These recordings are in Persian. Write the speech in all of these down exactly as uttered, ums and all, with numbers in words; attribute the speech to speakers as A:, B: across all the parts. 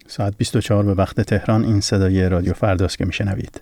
A: ساعت بیست و چهار به وقت تهران. این صدای رادیو فرداست که میشنوید.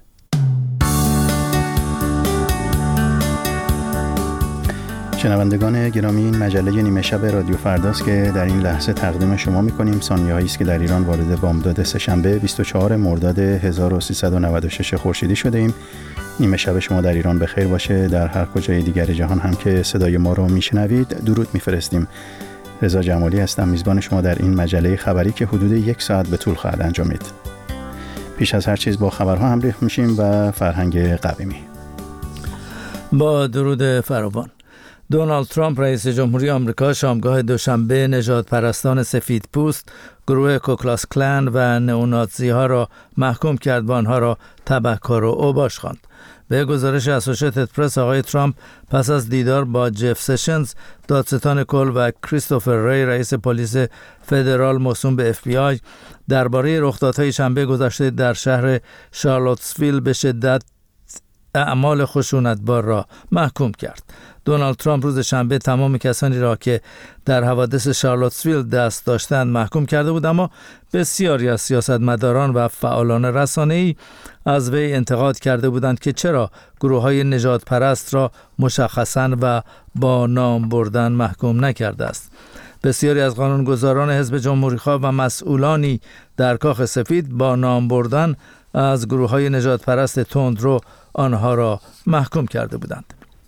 A: شنوندگان گرامی، این مجله نیمه شب رادیو فرداست که در این لحظه تقدیم شما می‌کنیم. ثانیه‌هایی است که در ایران وارد بامداد سه‌شنبه بیست و چهارم مرداد هزار و سیصد و نود و شش خورشیدی شده ایم. نیمه شب شما در ایران بخیر باشه. در هر کجای دیگر جهان هم که صدای ما رو میشنوید درود میفرستیم. رضا جمالی هستم، میزبان شما در این مجله خبری که حدود یک ساعت به طول خواهد انجامید. پیش از هر چیز با خبرها همراه میشیم و فرهنگ قویمی.
B: با درود فراوان. دونالد ترامپ رئیس جمهوری آمریکا شامگاه دوشنبه نژادپرستان سفیدپوست، گروه کوکلاس کلن و نئونازی ها را محکوم کرد و آنها را تبهکار و اوباش خواند. به گزارش اسوشییتد پرس، آقای ترامپ پس از دیدار با جف سشنز، دادستان کل، و کریستوفر ری، رئیس پلیس فدرال موسوم به اف بی آی، درباره رخدادهای شنبه گذشته در شهر شارلوتسویل به شدت اعمال خشونتبار را محکوم کرد. دونالد ترامپ روز شنبه تمام کسانی را که در حوادث شارلوتسویل دست داشتند محکوم کرده بود، اما بسیاری از سیاستمداران و فعالان رسانه‌ای از وی انتقاد کرده بودند که چرا گروه‌های نژادپرست را مشخصاً و با نام بردن محکوم نکرده است. بسیاری از قانونگذاران حزب جمهوری‌خواه و مسئولانی در کاخ سفید با نام بردن از گروه‌های نژادپرست تندرو آنها را محکوم کرده بودند.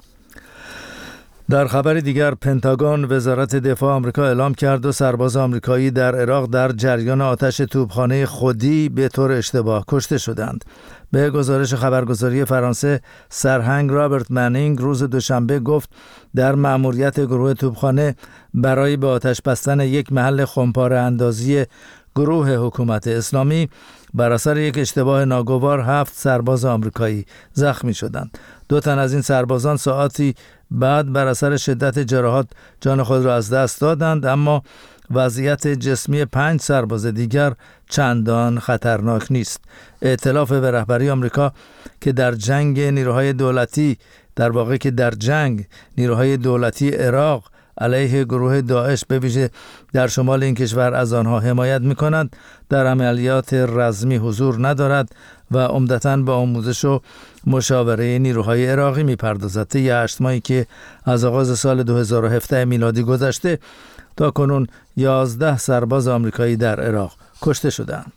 B: در خبر دیگر، پنتاگون، وزارت دفاع آمریکا، اعلام کرد دو سرباز آمریکایی در عراق در جریان آتش توپخانه خودی به طور اشتباه کشته شدند. به گزارش خبرگزاری فرانسه، سرهنگ رابرت منینگ روز دوشنبه گفت در مأموریت گروه توپخانه برای به آتش بستن یک محل خمپاره اندازی گروه حکومت اسلامی بر اثر یک اشتباه ناگوار هفت سرباز آمریکایی زخمی شدند. دو تن از این سربازان ساعتی بعد بر اثر شدت جراحات جان خود را از دست دادند، اما وضعیت جسمی پنج سرباز دیگر چندان خطرناک نیست. ائتلاف به رهبری آمریکا که در جنگ نیروهای دولتی در واقع که در جنگ نیروهای دولتی عراق علیه گروه داعش به ویژه در شمال این کشور از آنها حمایت می‌کنند، در عملیات رزمی حضور ندارد و عمدتاً به آموزش و مشاوره نیروهای عراقی می‌پردازد. طی هشت ماهی که از آغاز سال دو هزار و هفده میلادی گذشته تا کنون یازده سرباز آمریکایی در عراق کشته شدند.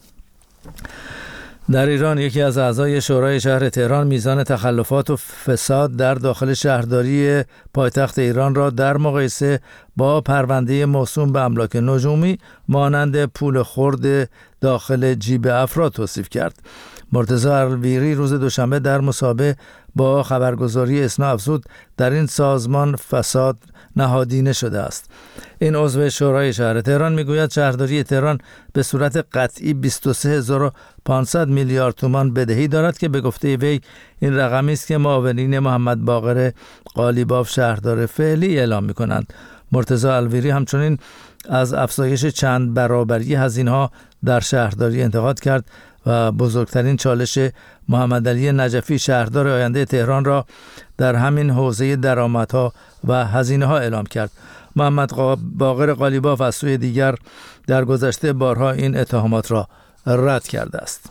B: در ایران، یکی از اعضای شورای شهر تهران میزان تخلفات و فساد در داخل شهرداری پایتخت ایران را در مقایسه با پرونده موسوم به املاک نجومی مانند پول خرد داخل جیب افراد توصیف کرد. مرتضی الویری روز دوشنبه در مصاحبه با خبرگزاری اسنا افزود در این سازمان فساد نهادینه شده است. این عضو شورای شهر تهران میگوید شهرداری تهران به صورت قطعی بیست و سه هزار و پانصد میلیارد تومان بدهی دارد که به گفته وی این رقمی است که معاونین محمد باقر قالیباف شهردار فعلی اعلام میکنند. مرتضی الویری همچنین از افزایش چند برابری هزینه‌ها در شهرداری انتقاد کرد و بزرگترین چالش محمد علی نجفی شهردار آینده تهران را در همین حوزه درآمدها و هزینه‌ها اعلام کرد. محمد باقر قالیباف از سوی دیگر در گذشته بارها این اتهامات را رد کرده است.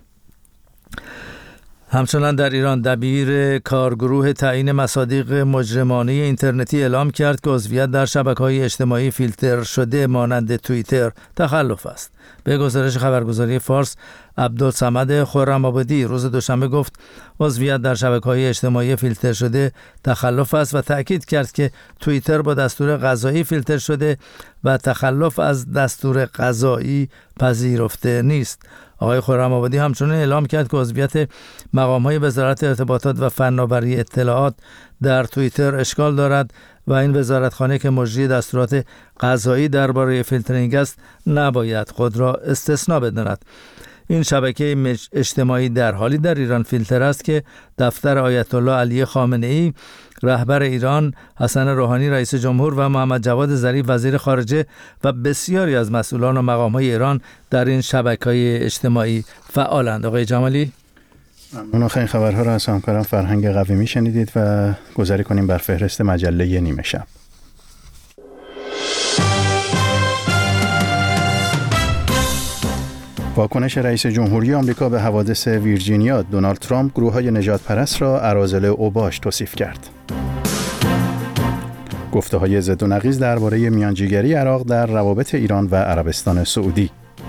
B: همچنان در ایران، دبیر کارگروه تعیین مصادیق مجرمانه اینترنتی اعلام کرد که عضویت در شبکه‌های اجتماعی فیلتر شده مانند توییتر تخلف است. به گزارش خبرگزاری فارس، عبدالصمد خرم‌آبادی روز دوشنبه گفت عضویت در شبکه‌های اجتماعی فیلتر شده تخلف است و تأکید کرد که توییتر با دستور قضایی فیلتر شده و تخلف از دستور قضایی پذیرفته نیست. آقای خرم‌آبادی همچنین اعلام کرد که عضویت مقام‌های وزارت ارتباطات و فناوری اطلاعات در توییتر اشکال دارد و این وزارتخانه که مجری دستورات قضایی درباره فیلترینگ است نباید خود را استثناء بداند. این شبکه اجتماعی در حالی در ایران فیلتر است که دفتر آیت الله علی خامنه‌ای رهبر ایران، حسن روحانی رئیس جمهور و محمد جواد ظریف وزیر خارجه و بسیاری از مسئولان و مقام‌های ایران در این شبکه‌های اجتماعی فعالند. آقای جمالی،
A: ممنون. خیلی خبرها را از همکارم فرهنگ قویمی شنیدید و گذاری کنیم بر فهرست مجله نیمه شب. واکنش رئیس جمهوری آمریکا به حوادث ویرجینیا، دونالد ترامپ گروه‌های نجات پرست را اراذل اوباش توصیف کرد. گفته‌های ضد و نقیض درباره میانجیگری عراق در روابط ایران و عربستان سعودی.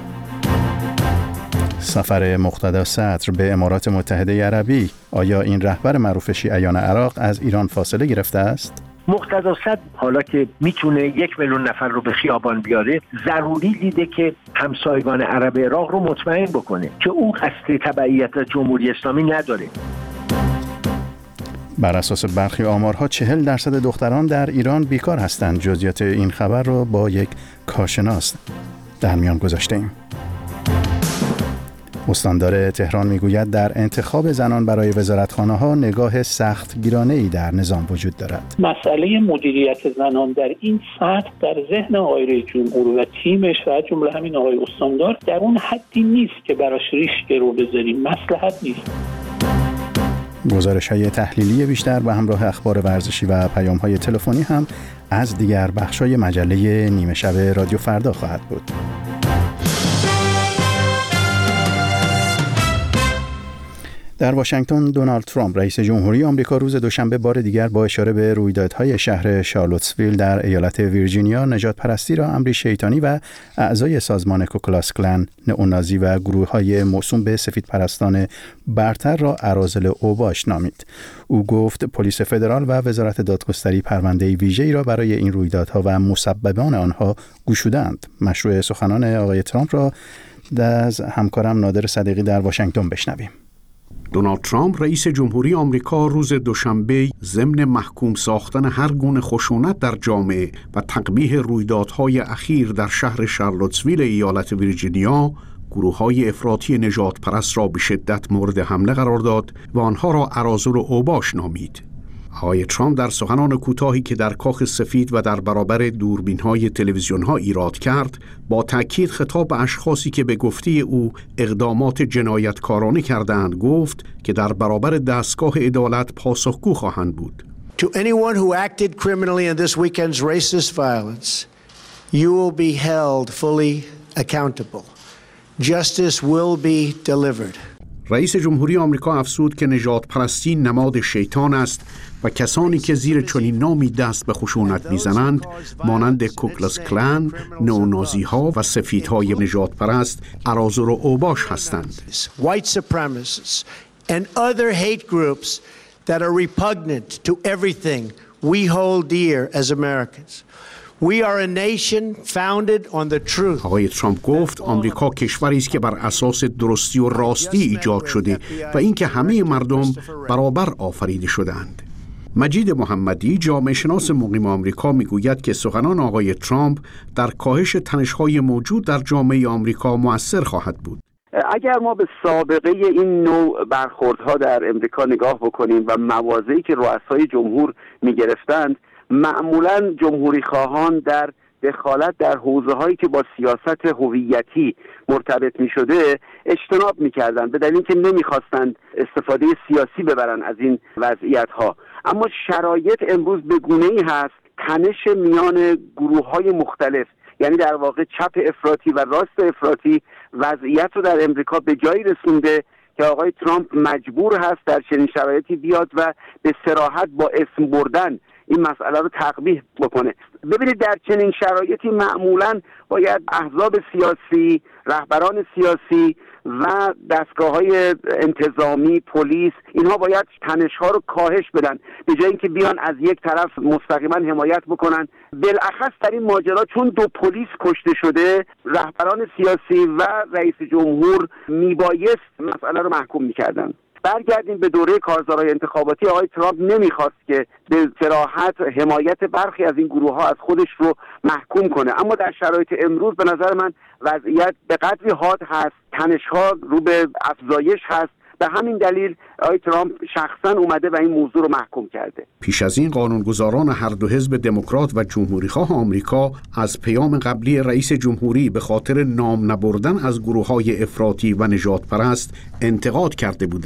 A: سفر مقتدا صدر به امارات متحده عربی، آیا این رهبر معروف شیعیان عراق از ایران فاصله گرفته است؟
C: مقتدا صدر حالا که میتونه یک میلیون نفر رو به خیابان بیاره، ضروری دیده که همسایگان عرب عراق رو مطمئن بکنه که او قصد تبعیت جمهوری اسلامی نداره.
A: بر اساس برخی آمارها چهل درصد دختران در ایران بیکار هستند. جزئیات این خبر را با یک کارشناس در میان گذاشتیم. استاندار تهران میگوید در انتخاب زنان برای وزارتخانه‌ها نگاه سخت گیرانه‌ای در نظام وجود دارد.
D: مسئله مدیریت زنان در این سطح در ذهن آقای رئیس جمهور و تیمش و جمله همین آقای استاندار در اون حدی نیست که براش ریش رو بذاریم، مصلحت نیست.
A: گزارش‌های تحلیلی بیشتر به همراه اخبار ورزشی و پیام‌های تلفنی هم از دیگر بخش‌های مجله نیمه شب رادیو فردا خواهد بود. در واشنگتن، دونالد ترامپ رئیس جمهوری آمریکا روز دوشنبه بار دیگر با اشاره به رویدادهای شهر شارلوتسویل در ایالت ویرجینیا نجات پرستی را امری شیطانی و اعضای سازمان کوکلاس کلن، نئونازی و گروه‌های موسوم به سفید پرستان برتر را اراذل اوباش نامید. او گفت پلیس فدرال و وزارت دادگستری پرونده ویژه‌ای را برای این رویدادها و مسببان آنها گشودند. مشروع سخنان آقای ترامپ را از همکارم نادر صدیقی در واشنگتن بشنویم.
E: دونالد ترامپ رئیس جمهوری آمریکا روز دوشنبه ضمن محکوم ساختن هر گونه خشونت در جامعه و تقبیح رویدادهای اخیر در شهر شارلوتسویل ایالت ویرجینیا گروه‌های افراطی نجات پرست را به شدت مورد حمله قرار داد و آنها را اراذل اوباش نامید. آقای ترامپ در سخنان کوتاهی که در کاخ سفید و در برابر دوربین‌های تلویزیون‌ها ایراد کرد، با تأکید خطاب به اشخاصی که به گفته او اقدامات جنایتکارانه کردند، گفت که در برابر دستگاه عدالت پاسخگو خواهند بود.
F: To anyone who acted criminally in this weekend's racist violence, you will be held fully accountable. Justice will be delivered.
E: رئیس جمهوری آمریکا افزود که نژاد پرستی نماد شیطان است و کسانی که زیر چنین نامی دست به خشونت میزنند مانند کوکلاس کلن، نئونازی ها و سفیدهای نژاد پرست اراذل اوباش هستند.
F: White supremacists and other hate groups that are repugnant to everything we hold dear as Americans. We are a nation founded on the truth.
E: آقای ترامپ گفت آمریکا کشوری است که بر اساس درستی و راستی ایجاد شده و اینکه همه مردم برابر آفریده شدند. مجید محمدی، جامعه شناس مقیم آمریکا، میگوید که سخنان آقای ترامپ در کاهش تنش‌های موجود در جامعه آمریکا مؤثر خواهد بود.
G: اگر ما به سابقه این نوع برخوردها در امریکا نگاه بکنیم و مواضعی که رؤسای جمهور می‌گرفتند، معمولاً جمهوری خواهان در دخالت در حوزه‌هایی که با سیاست هویتی مرتبط می‌شده اجتناب می‌کردند، به دلیل اینکه نمی‌خواستند استفاده سیاسی ببرن از این وضعیت‌ها. اما شرایط امروز به گونه‌ای هست تنش میان گروه‌های مختلف، یعنی در واقع چپ افراطی و راست افراطی، وضعیت رو در امریکا به جایی رسونده که آقای ترامپ مجبور هست در چنین شرایطی بیاد و به صراحت با اسم بردن این مسئله رو تقبیح بکنه. ببینید در چنین شرایطی معمولاً باید احزاب سیاسی، رهبران سیاسی و دستگاه‌های انتظامی، پلیس، اینها باید تنش‌ها رو کاهش بدن به جای اینکه بیان از یک طرف مستقیما حمایت بکنن. بالاخص در این ماجرا چون دو پلیس کشته شده، رهبران سیاسی و رئیس جمهور میبایست مسئله رو محکوم می‌کردن. برگردیم به دوره کارزارهای انتخاباتی. آقای ترامپ نمیخواست که به صراحت حمایت برخی از این گروه ها از خودش رو محکوم کنه، اما در شرایط امروز به نظر من وضعیت به قدری حاد هست، تنش ها رو به افزایش هست. به همین دلیل آقای ترامپ شخصا اومده و این موضوع رو محکوم کرده.
E: پیش از این قانونگذاران هر دو حزب دموکرات و جمهوری‌خواه آمریکا از پیام قبلی رئیس جمهوری به خاطر نام نبردن از گروه‌های افراطی و نژادپرست انتقاد کرده بودند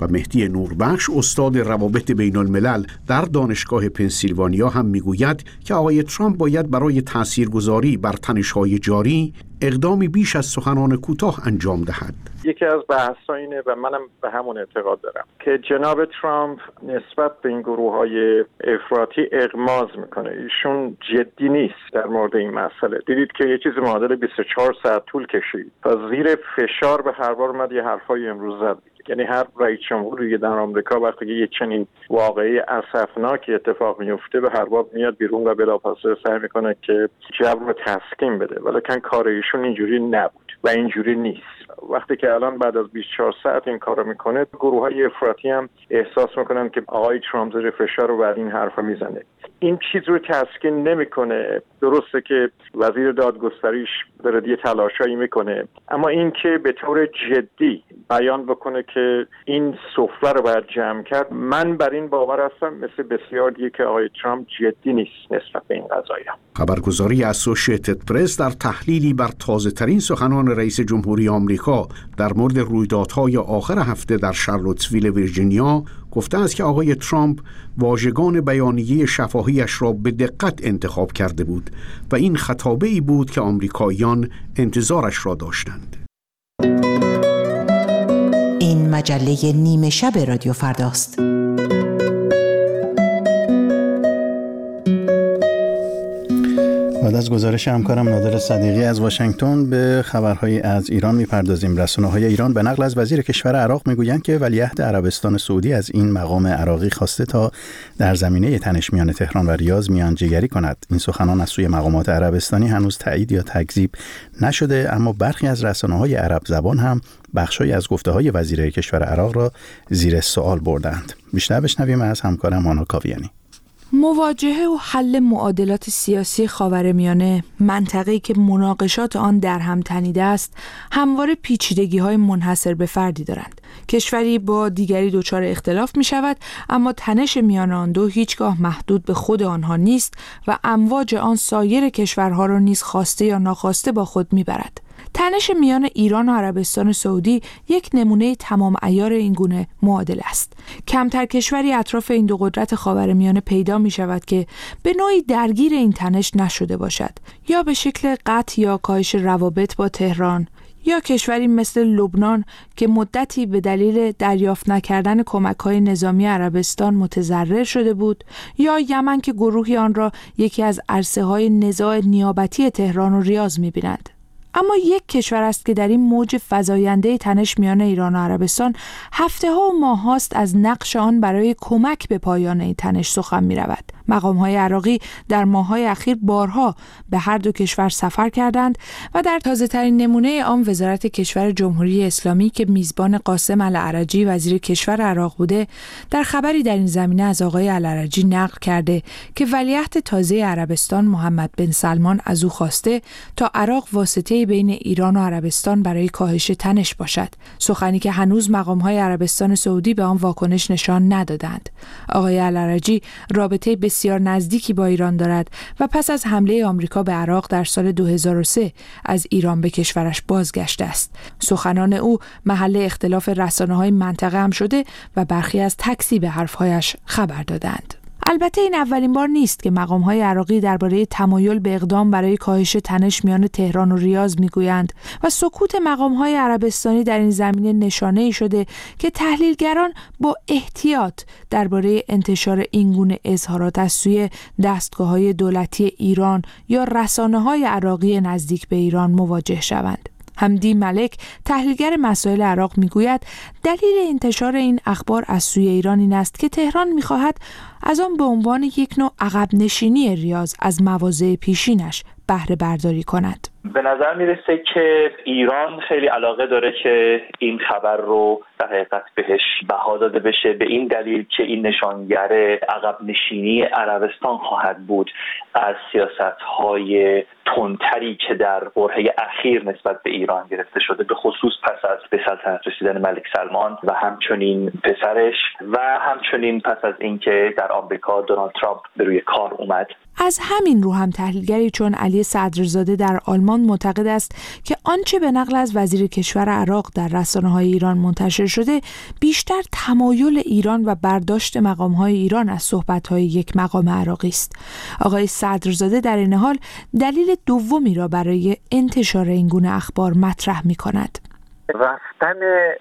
E: و مهدی نوربخش استاد روابط بین الملل در دانشگاه پنسیلوانیا هم میگوید که آقای ترامپ باید برای تاثیرگذاری بر تنش‌های جاری اقدامی بیش از سخنان کوتاه انجام دهد.
H: یکی از بحث‌ها اینه و منم به همون اعتقاد دارم که جناب ترامپ نسبت به این گروه‌های افراطی اغماض میکنه. ایشون جدی نیست در مورد این مسئله. دیدید که یه چیز معادل بیست و چهار ساعت طول کشید و زیر فشار به هر بار اومد یه حرفای امروز زد. یعنی هر رئیس جمهوری در آمریکا وقتی که یه چنین واقعی اسفناکی اتفاق میفته به هر بار میاد بیرون و بلافاصله سعی میکنه که جو رو تسکین بده، ولی کار ایشون اینجوری نبود و اینجوری نیست. وقتی که الان بعد از بیست و چهار ساعت این کارو میکنه، گروه‌های افراطی هم احساس میکنن که آقای ترامپ زیر فشار رو بر این حرفا میزنه. این چیز رو تسکین نمیکنه. درسته که وزیر دادگستریش داره یه تلاشایی میکنه، اما این که به طور جدی بیان بکنه که این سفره رو باید جمع کرد، من بر این باور هستم مثل بسیار دیگه که آقای ترامپ جدی نیست نسبت به این قضایا.
E: خبرگزاری اسوشییتد پرس در تحلیلی بر تازه‌ترین سخنان رئیس جمهوری آمریکا در مورد رویدادهای آخر هفته در شارلوتسویل ویرجینیا گفته است که آقای ترامپ واژگان بیانیه شفاهیش را به دقت انتخاب کرده بود و این خطابه‌ای بود که آمریکاییان انتظارش را داشتند.
I: این مجله نیمه شب رادیو فرداست.
A: بعد از گزارش همکارم نادر صدیقی از واشنگتن به خبرهای از ایران میپردازیم. رسانه‌های ایران به نقل از وزیر کشور عراق میگویند که ولیعهد عربستان سعودی از این مقام عراقی خواسته تا در زمینه تنش میان تهران و ریاض میانجیگری کند. این سخنان از سوی مقامات عربستانی هنوز تایید یا تکذیب نشده، اما برخی از رسانه‌های عرب زبان هم بخشی از گفته‌های وزیر کشور عراق را زیر سوال بردند. بیشتر بشنویم از همکارم هانا کاویانی.
J: مواجهه و حل معادلات سیاسی خاورمیانه، منطقه‌ای که مناقشات آن در هم تنیده است، همواره پیچیدگی‌های منحصر به فردی دارند. کشوری با دیگری دچار اختلاف می‌شود، اما تنش میان آن دو هیچگاه محدود به خود آنها نیست و امواج آن سایر کشورها را نیز خواسته یا ناخواسته با خود می‌برد. تنش میان ایران و عربستان سعودی یک نمونه تمام عیار این گونه معادله است. کمتر کشوری اطراف این دو قدرت خاورمیانه پیدا می شود که به نوعی درگیر این تنش نشده باشد، یا به شکل قطع یا کاهش روابط با تهران، یا کشوری مثل لبنان که مدتی به دلیل دریافت نکردن کمک‌های نظامی عربستان متضرر شده بود، یا یمن که گروهی آن را یکی از عرصه‌های نزاع نیابتی تهران و ریاض می‌بینند. اما یک کشور است که در این موج فزاینده تنش میان ایران و عربستان هفته ها و ماه هاست از نقش آن برای کمک به پایان این تنش سخن می رود. مقام های عراقی در ماه های اخیر بارها به هر دو کشور سفر کردند و در تازه ترین نمونه آن وزارت کشور جمهوری اسلامی که میزبان قاسم العرجی وزیر کشور عراق بوده، در خبری در این زمینه از آقای العرجی نقل کرده که ولیعهد تازه عربستان محمد بن سلمان از او خواسته تا عراق واسطه بین ایران و عربستان برای کاهش تنش باشد، سخنی که هنوز مقام‌های عربستان سعودی به آن واکنش نشان ندادند. آقای العرجی رابطه بسیار نزدیکی با ایران دارد و پس از حمله آمریکا به عراق در سال دو هزار و سه از ایران به کشورش بازگشته است. سخنان او محل اختلاف رسانه‌های منطقه هم شده و برخی از تکذیب حرف‌هایش خبر دادند. البته این اولین بار نیست که مقام‌های عراقی درباره تمایل به اقدام برای کاهش تنش میان تهران و ریاض میگویند و سکوت مقام‌های عربستانی در این زمینه نشانه‌ای شده که تحلیلگران با احتیاط درباره انتشار این گونه اظهارات از سوی دستگاه‌های دولتی ایران یا رسانه‌های عراقی نزدیک به ایران مواجه شوند. حمدی ملک تحلیلگر مسائل عراق میگوید دلیل انتشار این اخبار از سوی ایران این است که تهران میخواهد از آن به عنوان یک نوع عقب نشینی ریاض از مواضع پیشینش بهره برداری کند.
K: به نظر میرسه که ایران خیلی علاقه داره که این خبر رو در حقیقت بهش بها داده بشه، به این دلیل که این نشانگر عقب نشینی عربستان خواهد بود از سیاست‌های تندتری که در برهه اخیر نسبت به ایران گرفته شده، به خصوص پس از به سلطنت رسیدن ملک سلمان و همچنین پسرش و همچنین پس از اینکه در آمریکا دونالد ترامپ به روی کار اومد.
J: از همین رو هم تحلیلگری چون علی صدرزاده در آلمان معتقد است که آنچه به نقل از وزیر کشور عراق در رسانه‌های ایران منتشر شده بیشتر تمایل ایران و برداشت مقام‌های ایران از صحبت‌های یک مقام عراقی است. آقای صدرزاده در این حال دلیل دومی را برای انتشار این گونه اخبار مطرح می‌کند.
L: رفتن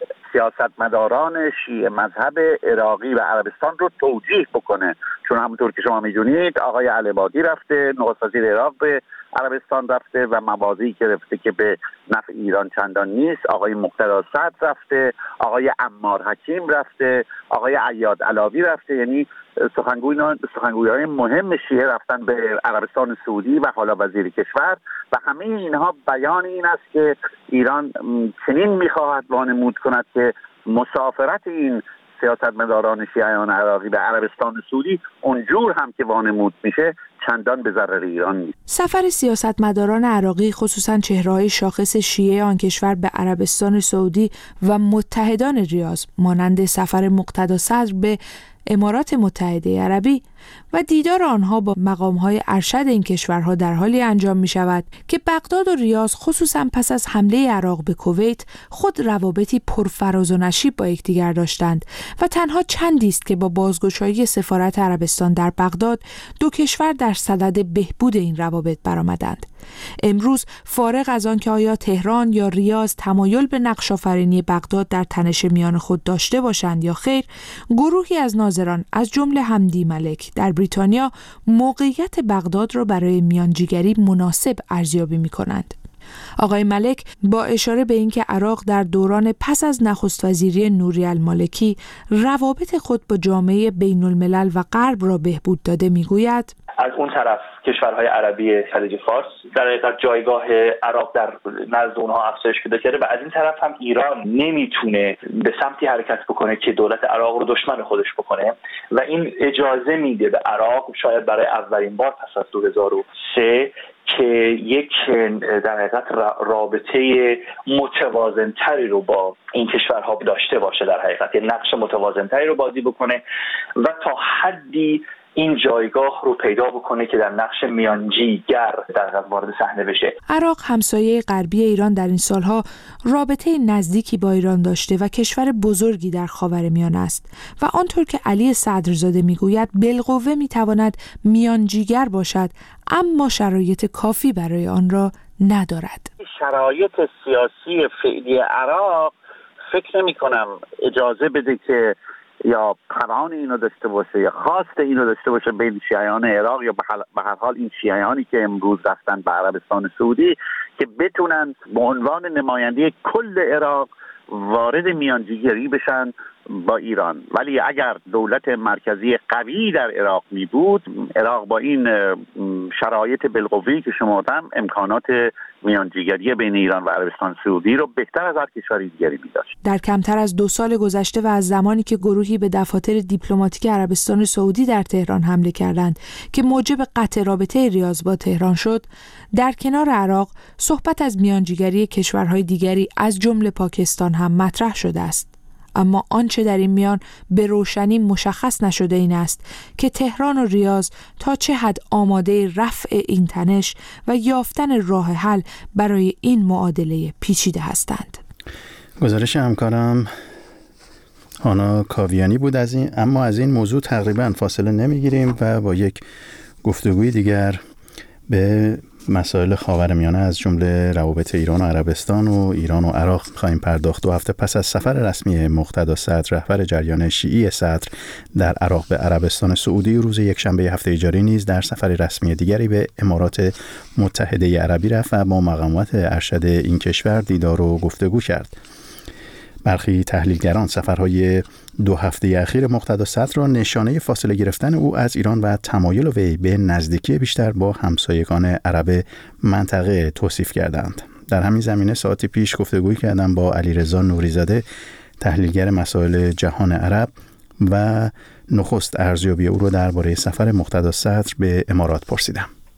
L: سیاستمداران شیعه مذهب عراقی و عربستان رو توجیه بکنه، چون همونطور که شما میدونید آقای العبادی رفته، نخست وزیر عراق به عربستان رفته و مواضعی که رفته که به نفع ایران چندان نیست. آقای مقتدا صدر رفته، آقای عمار حکیم رفته، آقای عیاد علاوی رفته. یعنی سخنگویان سخنگویان مهم شیعه رفتن به عربستان سعودی و حالا وزیر کشور و همه اینها بیان این است که ایران چنین میخواهد وانمود کند که مسافرت این سیاستمداران شیعیان عراقی به عربستان سعودی اونجور هم که وانمود میشه چندان به ضرر ایران نیست.
J: سفر سیاستمداران عراقی خصوصا چهره‌های شاخص شیعه آن کشور به عربستان سعودی و متحدان ریاض مانند سفر مقتدا صدر به امارات متحده عربی و دیدار آنها با مقام‌های ارشد این کشورها در حالی انجام می‌شود که بغداد و ریاض خصوصا پس از حمله عراق به کویت خود روابطی پرفراز و نشیب با یکدیگر داشتند و تنها چندی است که با بازگشایی سفارت عربستان در بغداد دو کشور در صدد بهبود این روابط برآمدند. امروز فارغ از آن که آیا تهران یا ریاض تمایل به نقش آفرینی بغداد در تنش میان خود داشته باشند یا خیر، گروهی از ناظران از جمله حمدی ملک در بریتانیا موقعیت بغداد را برای میانجیگری مناسب ارزیابی می‌کنند. آقای ملک با اشاره به اینکه عراق در دوران پس از نخست وزیری نوری المالکی روابط خود با جامعه بین الملل و غرب را بهبود داده میگوید:
K: از اون طرف کشورهای عربی خلیج فارس در حقیقت جایگاه عراق در نزد اونها افزایش پیدا کرده و از این طرف هم ایران نمیتونه به سمتی حرکت بکنه که دولت عراق رو دشمن خودش بکنه و این اجازه میده به عراق شاید برای اولین بار پس از دو هزار و سه که یک در حقیقت رابطه متوازنتری رو با این کشورها داشته باشه، در حقیقت یه نقش متوازنتری رو بازی بکنه و تا حدی این جایگاه رو پیدا بکنه که در نقش میانجیگر در حقیقت وارد صحنه بشه.
J: عراق همسایه غربی ایران در این سالها رابطه نزدیکی با ایران داشته و کشور بزرگی در خاورمیانه است و آنطور که علی صدرزاده میگوید بالقوه میتواند میانجیگر باشد، اما شرایط کافی برای آن را ندارد.
L: شرایط سیاسی فعلی عراق فکر نمی کنم اجازه بده که یا توان اینو داشته باشه یا خواست اینو داشته باشه بین شیعیان عراق یا به هر حال این شیعیانی که امروز رفتن به عربستان سعودی که بتونن به عنوان نماینده کل عراق وارد میانجیگری بشن با ایران. ولی اگر دولت مرکزی قوی در عراق می بود، عراق با این شرایط بالقوه‌ای که شمردم امکانات میانجیگری بین ایران و عربستان سعودی رو بهتر از هر کشوری دیگری می داشت.
J: در کمتر از دو سال گذشته و از زمانی که گروهی به دفاتر دیپلماتیک عربستان سعودی در تهران حمله کردند که موجب قطع رابطه ریاض با تهران شد، در کنار عراق صحبت از میانجیگری کشورهای دیگری از جمله پاکستان هم مطرح شده است. اما آنچه در این میان به روشنی مشخص نشده این است که تهران و ریاض تا چه حد آماده رفع این تنش و یافتن راه حل برای این معادله پیچیده هستند.
A: گزارش همکارم هانا کاویانی بود از این، اما از این موضوع تقریبا فاصله نمیگیریم و با یک گفتگوی دیگر به مسائل خاورمیانه از جمله روابط ایران و عربستان و ایران و عراق خواهیم پرداخت. دو هفته پس از سفر رسمی مقتدا صدر رهبر جریان شیعی صدر در عراق به عربستان سعودی، روز یکشنبه هفته جاری نیز در سفر رسمی دیگری به امارات متحده عربی رفت و با مقامات ارشد این کشور دیدار و گفتگو کرد. برخی تحلیلگران سفرهای دو هفته اخیر مقتدا صدر را نشانه فاصله گرفتن او از ایران و تمایل وی به نزدیکی بیشتر با همسایگان عرب منطقه توصیف کردند. در همین زمینه ساعتی پیش گفتگوی کردم با علیرضا نوریزاده، تحلیلگر مسائل جهان عرب، و نخست ارزیابی او را درباره سفر مقتدا صدر به امارات پرسیدم.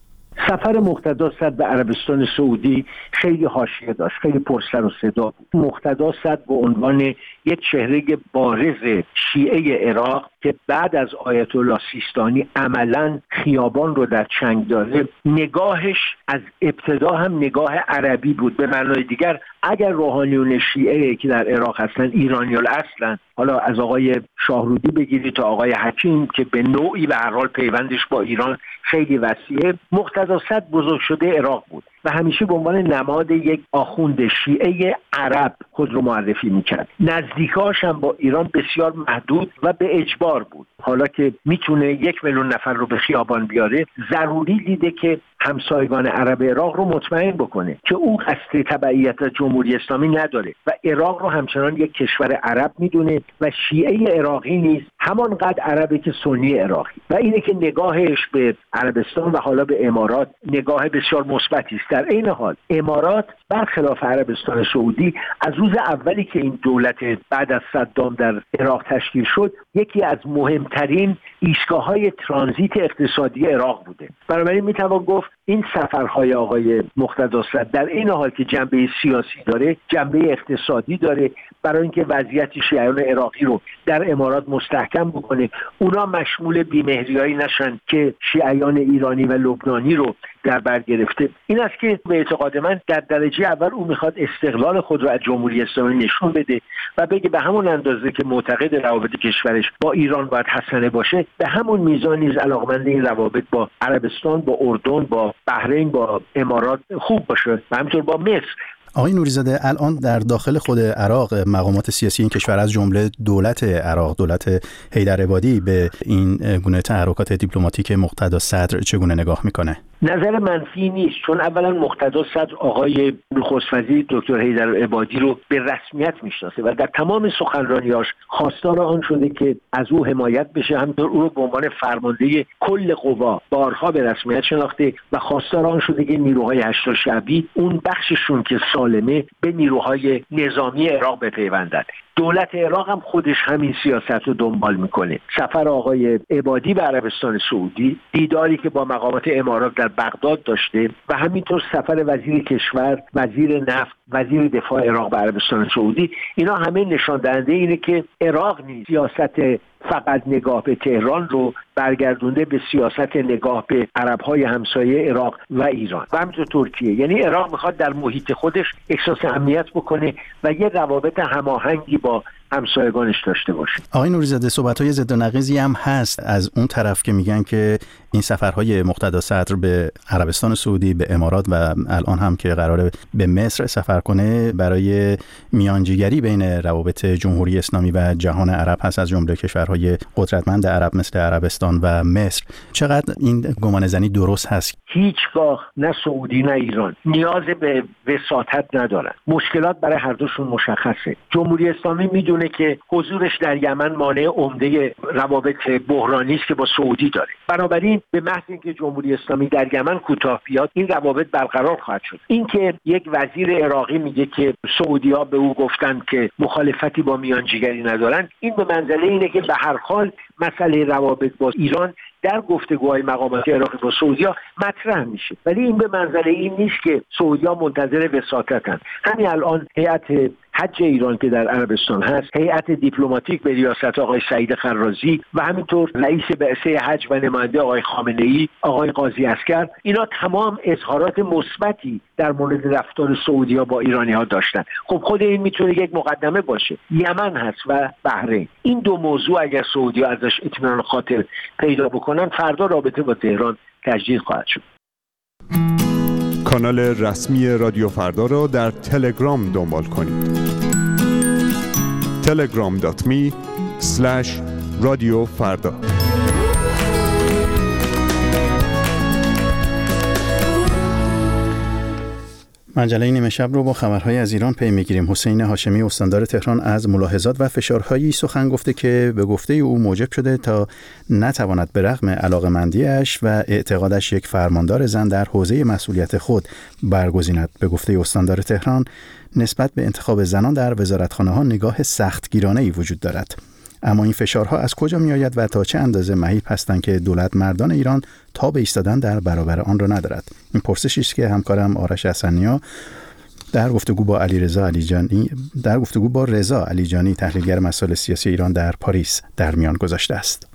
C: سفر مقتدا صدر به عربستان سعودی خیلی حاشیه داشت، خیلی پرسر و صدا بود. مقتدا صدر به عنوان یک چهره بارز شیعه عراق که بعد از آیت الله سیستانی عملاً خیابان رو در چنگ داره، نگاهش از ابتدا هم نگاه عربی بود. به معنای دیگر اگر روحانیون شیعه که در عراق هستن ایرانیال اصلن، حالا از آقای شاهرودی بگیرید تا آقای حکیم که به نوعی به هر حال پیوندش با ایران خیلی وسیعه، مقتدا صدر بزرگ شده عراق بود و همیشه به عنوان نماد یک آخوند شیعه عرب خود رو معرفی میکرد. نزدیکاش هم با ایران بسیار محدود و به اجبار بود. حالا که میتونه یک میلیون نفر رو به خیابان بیاره، ضروری دیده که همسایگان عرب عراق رو مطمئن بکنه که او قصد تبعیت از جمهوری اسلامی نداره و عراق رو همچنان یک کشور عرب میدونه و شیعه عراقی نیست همانقدر عربه که سنی عراقی، و اینه که نگاهش به عربستان و حالا به امارات نگاه بسیار مثبتی است. در این حال امارات برخلاف عربستان سعودی از روز اولی که این دولت بعد از صدام در عراق تشکیل شد، یکی از مهمترین ایستگاه‌های ترانزیت اقتصادی عراق بوده. بنابراین میتوان گفت این سفرهای آقای مقتدا صدر در این حال که جنبه سیاسی داره، جنبه اقتصادی داره، برای اینکه وضعیت شیعیان عراقی رو در امارات مستحکم بکنه، اونا مشمول بیمهریایی نشن که شیعیان ایرانی و لبنانی رو در بر گرفته. این است که به اعتقاد من در درجه اول او میخواد استقلال خود رو از جمهوری اسلامی نشون بده و بگه به همون اندازه که معتقد روابط کشورش با ایران باید حسنه باشه، به همون میزان نیز علاقمند این روابط با عربستان، با اردن، با بحرین، با امارات خوب باشه و همینطور با مصر.
A: آقای نوری‌زاده، الان در داخل خود عراق مقامات سیاسی این کشور از جمله دولت عراق، دولت حیدر عبادی، به این گونه تحرکات دیپلماتیک مقتدا صدر چگونه نگاه میکنه؟
C: نظر منفی نیست، چون اولا مقتدا صدر آقای نخست وزیر دکتر حیدر عبادی رو به رسمیت میشناسه و در تمام سخنرانیاش خواستار آن شده که از او حمایت بشه. همینطور او رو به عنوان فرمانده کل قوا بارها به رسمیت شناخته و خواستار آن شده که نیروهای هشت شعبی اون بخششون که سالمه به نیروهای نظامی عراق بپیوندند. دولت عراق هم خودش همین سیاست رو دنبال میکنه. سفر آقای عبادی به عربستان سعودی، دیداری که با مقامات امارات در بغداد داشته و همینطور سفر وزیر کشور، وزیر نفت، وزیر دفاع عراق به عربستان سعودی، اینا همه نشان دهنده اینه که عراق نیز سیاست فقط نگاه به تهران رو برگردونده به سیاست نگاه به عرب‌های همسایه عراق و ایران و همینطور ترکیه. یعنی عراق میخواد در محیط خودش احساس امنیت بکنه و یه روابط هماهنگی با همسایگانش داشته باشه.
A: آقای نوری‌زاده، صحبت‌های ضد و نقیضی هم هست از اون طرف که میگن که این سفرهای مقتدا صدر به عربستان سعودی، به امارات و الان هم که قراره به مصر سفر کنه برای میانجیگری بین روابط جمهوری اسلامی و جهان عرب هست، از جمله کشورهای قدرتمند عرب مثل عربستان و مصر. چقدر این گمانه‌زنی درست هست؟
C: هیچگاه نه سعودی نه ایران نیاز به وساطت ندارن. مشکلات برای هر دوشون مشخصه. جمهوری اسلامی میدونه که حضورش در یمن مانع عمده روابط بحرانی است که با سعودی داره. بنابراین به محض اینکه جمهوری اسلامی در یمن کوتاه بیاد، این روابط برقرار خواهد شد. اینکه یک وزیر عراقی میگه که سعودی‌ها به او گفتن که مخالفتی با میانجیگری ندارن، این به منزله اینه که به هر حال مسئله روابط با ایران در گفتگوهای مقامات عراقی با سعودی‌ها مطرح میشه، ولی این به منزله این نیست که سعودی‌ها منتظر وساطتن. همین الان هیئت حج ایران که در عربستان هست، هیئت دیپلماتیک به ریاست آقای سعید خرازی و همینطور رئیس بعثه حج و نماینده آقای خامنه‌ای، آقای قاضی عسکر، اینا تمام اظهارات مثبتی در مورد رفتار سعودی‌ها با ایرانی‌ها داشتن. خب خود این میتونه یک مقدمه باشه. یمن هست و بحرین، این دو موضوع اگر سعودی‌ها ازش اطمینان خاطر پیدا بکنن، فردا رابطه با تهران تجدید خواهد شد.
M: کانال رسمی رادیو فردا را در تلگرام دنبال کنید. تلگرام دات می اسلش رادیو فردا.
A: مجله نیمه شب رو با خبرهای از ایران پی میگیریم. حسین هاشمی استاندار تهران از ملاحظات و فشارهایی سخن گفته که به گفته او موجب شده تا نتواند به رغم علاقمندیش و اعتقادش یک فرماندار زن در حوزه مسئولیت خود برگزیند. به گفته استاندار تهران نسبت به انتخاب زنان در وزارتخانه‌ها نگاه سختگیرانه‌ای وجود دارد. اما این فشارها از کجا میآید و تا چه اندازه مهیب هستند که دولت مردان ایران تاب ایستادن در برابر آن را ندارد؟ این پرسشی است که همکارم آرش حسنی‌ها در گفتگو با علیرضا علیجانی در گفتگو با رضا علیجانی تحلیلگر مسائل سیاسی ایران در پاریس در میان گذاشته است.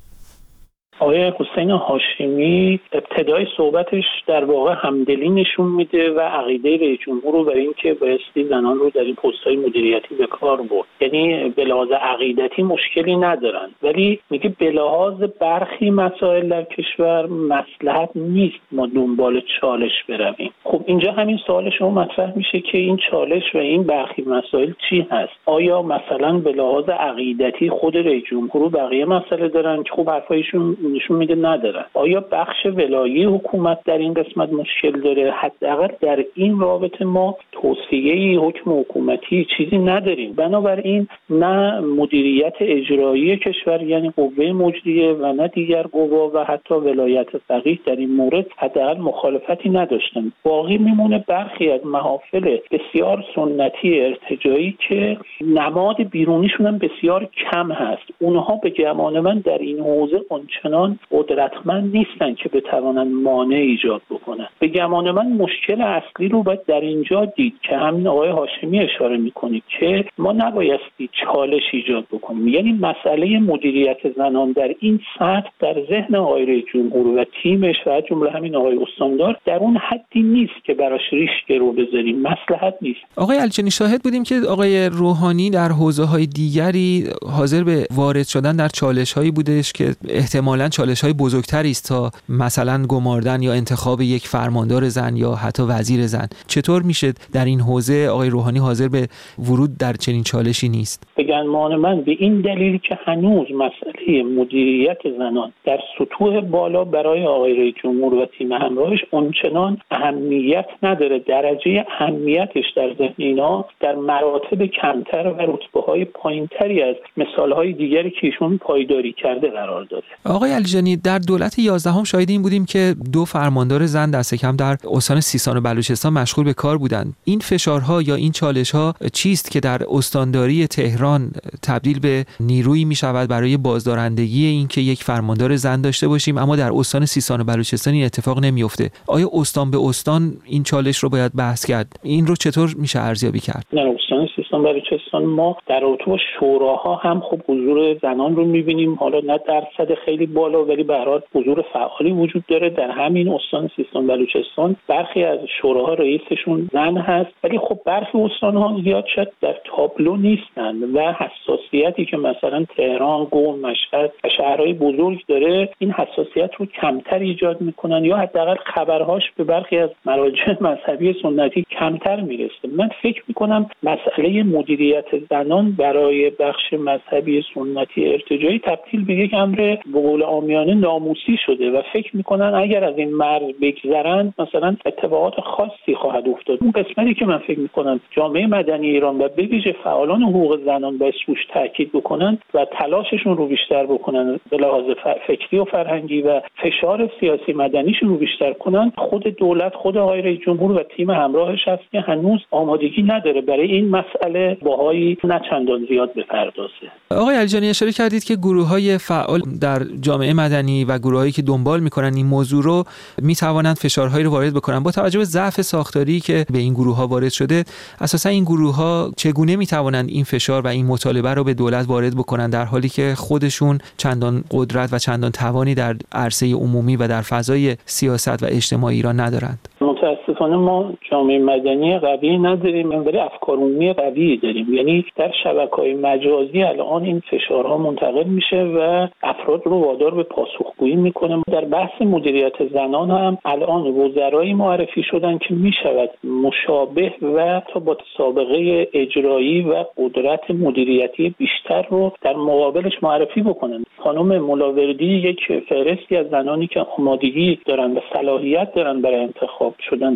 D: آقای حسین هاشمی ابتدای صحبتش در واقع همدلی نشون میده و عقیده رئیس جمهور رو برای اینکه بایستی زنان رو در این پست‌های مدیریتی به کار برد. یعنی به لحاظ عقیدتی مشکلی ندارن، ولی میگه به لحاظ برخی مسائل در کشور مصلحت نیست ما دنبال چالش برویم. خب اینجا همین سوال شما مطرح میشه که این چالش و این برخی مسائل چی هست؟ آیا مثلا به لحاظ عقیدتی خود رئیس جمهور و بقیه مسئله دارن که خب حرفایشون نشون میده ندارن؟ آیا بخش ولایی حکومت در این قسمت مشکل داره؟ حداقل در این رابطه ما توصیه‌ای حکم حکومتی چیزی نداریم. بنابراین نه مدیریت اجرایی کشور یعنی قوه مجریه و نه دیگر قوا و حتی ولایت فقیه در این مورد حداقل مخالفتی نداشتن. باقی میمونه برخی از محافل بسیار سنتی ارتجاعی که نماد بیرونیشون هم بسیار کم هست. اونها به گمان من در این حوزه اونچنان قدرتمند نیستن که بتوانند مانع ایجاد بکنن. به گمان من مشکل اصلی رو باید در اینجا دید که همین آقای هاشمی اشاره میکنه که ما نبایستی چالش ایجاد بکنیم. یعنی مسئله مدیریت زنان در این سطح در ذهن آقای رئیس جمهور و تیمش و جمله همین آقای استاندار در اون حدی نیست که براش ریش رو بذاریم، مصلحت نیست.
N: آقای علیجانی شاهد بودیم که آقای روحانی در حوزه‌های دیگری حاضر به وارد شدن در چالش‌هایی بودش که احتمالاً چالش‌های بزرگتری است تا مثلا گماردن یا انتخاب یک فرماندار زن یا حتی وزیر زن. چطور میشه در این حوزه آقای روحانی حاضر به ورود در چنین چالشی نیست؟
D: به گمان من به این دلیل که هنوز مسئله مدیریت زنان در سطوح بالا برای آقای رئیس جمهور و تیم همراهش اونچنان اهمیت نداره. درجه اهمیتش در ذهن اینا در مراتب کمتر و رتبه‌های پایینتری از مثال‌های دیگری که ایشون پایداری کرده قرار داره.
N: آقای علیجانی در دولت یازدهم شاهد این بودیم که دو فرماندار زن دست کم در استان سیستان و بلوچستان مشغول به کار بودند. این فشارها یا این چالش‌ها چیست که در استانداری تهران تبدیل به نیرویی می‌شود برای بازدارندگی این که یک فرماندار زن داشته باشیم اما در استان سیستان و بلوچستان این اتفاق نمی‌افته؟ آیا استان به استان این چالش رو باید بحث کرد؟ این رو چطور میشه ارزیابی کرد؟
D: در استان سیستان و بلوچستان ما در رابطه با شوراها هم خب حضور زنان رو می‌بینیم، حالا نه درصد خیلی بالا ولی به هر حال حضور فعالی وجود داره. در همین استان سیستان و بلوچستان برخی از شوراها رئیسشون زن هست، ولی خب برخی استان‌ها زیاد شد در تابلو نیستن و حساسیتی که مثلا تهران، قم، مشهد و شهرهای بزرگ داره این حساسیت رو کمتر ایجاد میکنن یا حداقل خبرهاش به برخی از مراجع مذهبی سنتی کمتر میرسه. من فکر میکنم مسئله مدیریت زنان برای بخش مذهبی سنتی ارتجاعی تبدیل به یک امر به قول عامیانه ناموسی شده و فکر میکنن اگر از این مرز بگذرن مثلا اتفاقات خاصی خواهد افتاد. اون قسمتی که من فکر میکنم جامعه مدنی ایران و به ویژه فعالان حقوق زنان باید روش تاکید بکنن و تلاششون رو بیشتر بکنن به لحاظ فکری و فرهنگی و فشار سیاسی مدنیشون رو بیشتر کنن. خود دولت، خود آقای رئیس جمهور و تیم همراهش هست که هنوز آمادگی نداره برای این مسئله باهایی نه چندان زیاد بپردازه.
N: آقای علیجانی اشاره کردید که گروه‌های فعال در جامعه مدنی و گروهایی که دنبال می‌کنن این موضوع رو می‌توانند فشارهایی رو وارد بکنن. با توجه به ضعف ساختاری که به این گروه‌ها وارد شده، اساساً این گروه‌ها چگونه می‌توانند این فشار و این مطالبه رو به دولت وارد بکنن در حالی که خودشون چندان قدرت و چندان توانی در عرصه عمومی و در فضای سیاست و اجتماعی ایران ندارند؟
D: متاسفانه ما جامعه مدنی قوی نداریم ولی افکار عمومی قوی داریم. یعنی در شبکه‌های مجازی الان این فشارها منتقل میشه و افراد رو وادار به پاسخگویی میکنه. در بحث مدیریت زنان هم الان وزرایی معرفی شدن که میشود مشابه و تا با سابقه اجرایی و قدرت مدیریتی بیشتر رو در مقابلش معرفی بکنن. خانم ملاوردی یک فهرستی از زنانی که آمادگی دارن و صلاحیت دارن برای انتخاب شدن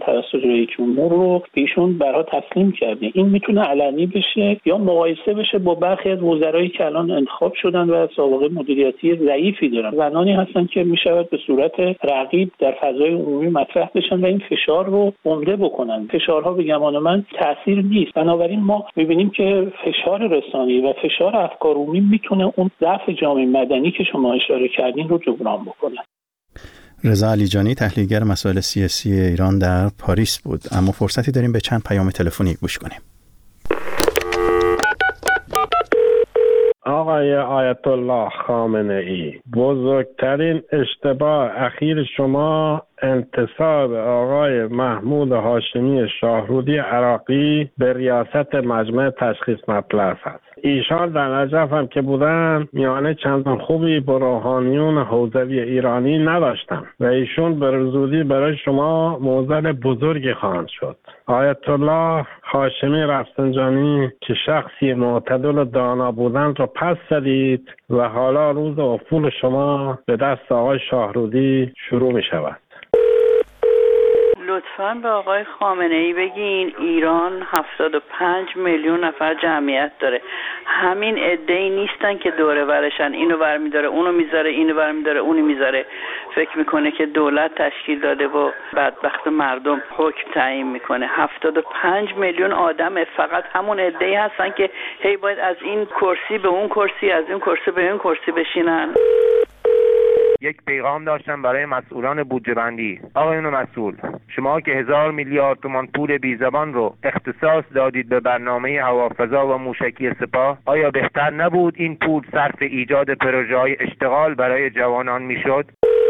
D: توسط رئیس جمهور رو ایشون برها تسلیم کرده. این میتونه علنی بشه یا مقایسه بشه با برخی از وزرایی که الان انتخاب شدن و سابقه مدیریتی ضعیفی دارن. زنانی هستن که میشود به صورت رقیب در فضای عمومی مطرح بشن و این فشار رو عمده بکنن. فشارها به گمان من تاثیر نیست. بنابراین ما میبینیم که فشار رسانه‌ای و فشار افکار عمومی میتونه اون ضعف جامعه مدنی که شما اشاره کردین رو جبران بکنه.
A: رضا علیجانی تحلیلگر مسائل سیاسی ایران در پاریس بود. اما فرصتی داریم به چند پیام تلفنی گوش کنیم.
O: آقای آیت الله خامنه ای، بزرگترین اشتباه اخیر شما انتصاب آقای محمود هاشمی شاهرودی عراقی به ریاست مجمع تشخیص مطلب است. ایشان در نجف هم که بودن میانه چندان خوبی با روحانیون حوزوی ایرانی نداشتن و ایشون به زودی برای شما موزل بزرگی خواهند شد. آیت الله هاشمی رفسنجانی که شخصی معتدل و دانا بودند رو پس زدید و حالا روز افول شما به دست آقای شاهرودی شروع می شود.
P: لطفاً به آقای خامنه ای بگین ایران هفتاد و پنج میلیون نفر جمعیت داره. همین عده‌ای نیستن که دوره ورشن، اینو برمی‌داره اونو میذاره، اینو برمی‌داره اونو میذاره. فکر میکنه که دولت تشکیل داده و بدبخت مردم حکم تعیین میکنه. هفتاد و پنج میلیون آدمه، فقط همون عده‌ای هستن که هی باید از این کرسی به اون کرسی، از این کرسی به اون کرسی بشینن.
Q: یک پیغام داشتم برای مسئولان بودجه بندی. آقایون مسئول، شما که هزار میلیارد تومان پول بی زبان رو اختصاص دادید به برنامه هوافضا و موشکی سپاه، آیا بهتر نبود این پول صرف ایجاد پروژه‌های اشتغال برای جوانان میشد؟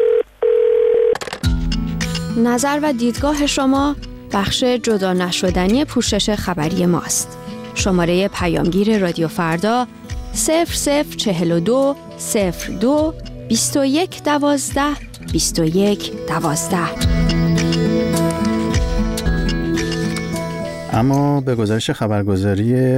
R: نظر و دیدگاه شما بخش جدا نشدنی پوشش خبری ماست. شماره پیامگیر رادیو فردا صفر صفر چهل و دو صفر دو بیست و یک دوازده بیست و یک دوازده.
A: اما به گزارش خبرگزاری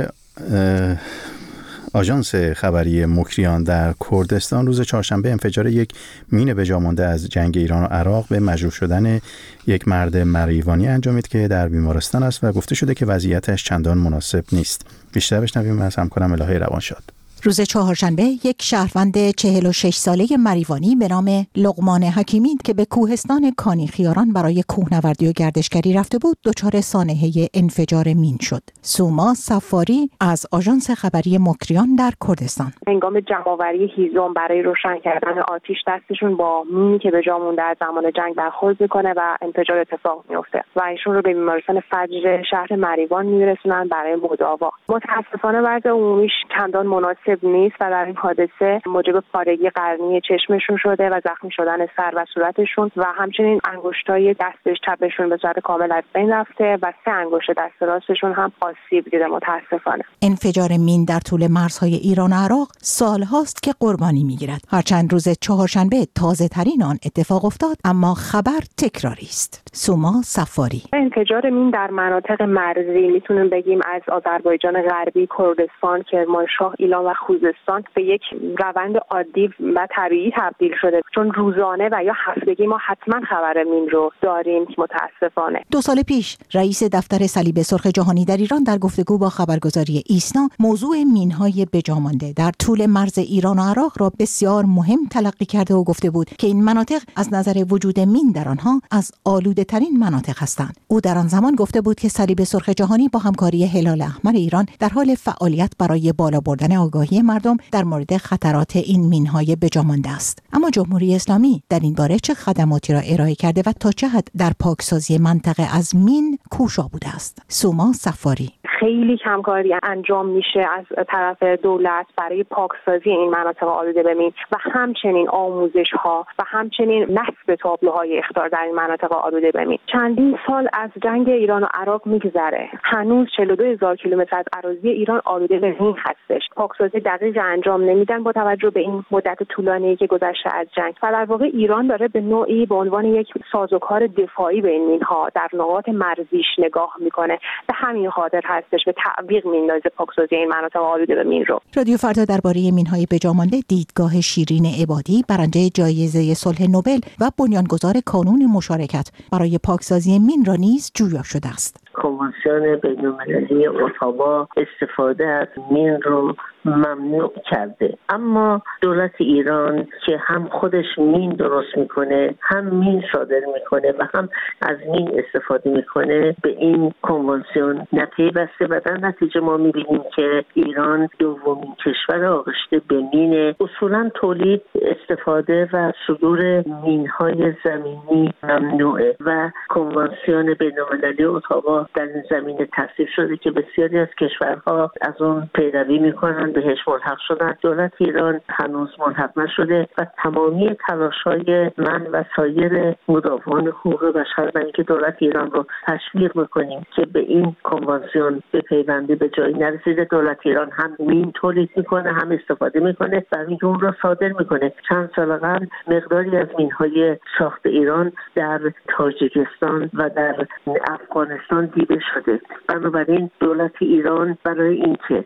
A: آژانس خبری مکریان در کردستان روز چهارشنبه انفجار یک مین بجامانده از جنگ ایران و عراق به مجروح شدن یک مرد مریوانی انجامید که در بیمارستان است و گفته شده که وضعیتش چندان مناسب نیست. بیشتر بشنویم از همکارم الهه روانشاد.
I: روز چهارشنبه یک شهروند چهل و شش ساله مریوانی به نام لقمان حکیمی که به کوهستان کانی خیاران برای کوهنوردی و گردشگری رفته بود دچار سانحه انفجار مین شد. سوما صفاری از آژانس خبری مکریان در کردستان:
S: هنگام جمع‌آوری هیزم برای روشن کردن آتش دستشون با مینی که به جا مونده از زمان جنگ برخورد میکنه و انفجار اتفاق میفته و ایشون رو به بیمارستان فجر شهر مریوان میرسونن برای مداوا. متاسفانه وضع عمومیش چندان مناسب نیست و در این حادثه موجب پارگی قرنی چشمشون شده و زخمی شدن سر و صورتشون و همچنین انگشتای دست چپشون به صورت کامل از بین رفته و سه انگشت دست راستشون هم آسیب دیده متاسفانه.
I: انفجار مین در طول مرزهای ایران و عراق سال هاست که قربانی میگیرد. هرچند روز چهارشنبه تازه ترین آن اتفاق افتاد اما خبر تکراری است. سوما صفاری:
S: انفجار مین در مناطق مرزی میتونیم بگیم از آذربایجان غربی، کردستان، کرمانشاه، ایلام و خوزستان به یک روند عادی و طبیعی تبدیل شده، چون روزانه و یا هفتگی ما حتما خبر مین رو داریم. متاسفانه
I: دو سال پیش رئیس دفتر صلیب سرخ جهانی در ایران در گفتگو با خبرگزاری ایسنا موضوع مین‌های بجامانده در طول مرز ایران و عراق را بسیار مهم تلقی کرده و گفته بود که این مناطق از نظر وجود مین در آنها از آلوده‌ترین مناطق هستند. او در آن زمان گفته بود که صلیب سرخ جهانی با همکاری هلال احمر ایران در حال فعالیت برای بالا بردن آگاهی مردم در مورد خطرات این مین‌های بجامانده است. اما جمهوری اسلامی در این باره چه خدماتی را ارائه کرده و تا چه حد در پاکسازی منطقه از مین کوشا بوده است؟ سوما صفاری:
S: خیلی کمکاری انجام میشه از طرف دولت برای پاکسازی این مناطق آلوده به مین و همچنین آموزش ها و همچنین نصب تابلوهای اخطار در این مناطق آلوده به مین. چندین سال از جنگ ایران و عراق میگذره، هنوز چهل و دو هزار کیلومتر از اراضی ایران آلوده به مین هستش. پاکسازی تحقیقات دقیق انجام نمیدن با توجه به این مدت طولانی که گذشته از جنگ. و در واقع ایران داره به نوعی به عنوان یک سازوکار دفاعی به این مین‌ها در نقاط مرزیش نگاه میکنه. به همین خاطر هستش به تعویق میندازه پاکسازی این مناطق آلوده به مین رو.
I: رادیو فردا درباره مین‌های بجامانده دیدگاه شیرین عبادی، برنده جایزه صلح نوبل و بنیانگذار کانون مشارکت برای پاکسازی مین را نیز جویا شده است.
T: کنوانسیون بین‌المللی اتاوا استفاده از مین رو ممنوع کرده، اما دولت ایران که هم خودش مین درست میکنه، هم مین صادر میکنه و هم از مین استفاده میکنه، به این کنوانسیون نپیوسته و در نتیجه ما میبینیم که ایران دومین کشور آغشته به مین. اصولا تولید، استفاده و صدور مین‌های زمینی ممنوعه و کنوانسیون بین‌المللی اتاوا در این زمینه تصویب شده که بسیاری از کشورها از اون پیروی میکنن، بهش ملحق شدن. دولت ایران هنوز ملحق نشده و تمامی تلاش‌های من و سایر مدافعان حقوق بشر برای اینکه دولت ایران رو تشویق بکنیم که به این کنوانسیون بپیونده به جایی نرسیده. دولت ایران هم مین تولید میکنه، هم استفاده میکنه و اینکه اون رو صادر میکنه. چند سال قبل مقداری از مین‌های ساخت ایران در تاجیکستان و در افغانستان دیده شده. بنابراین دولت ایران برای اینکه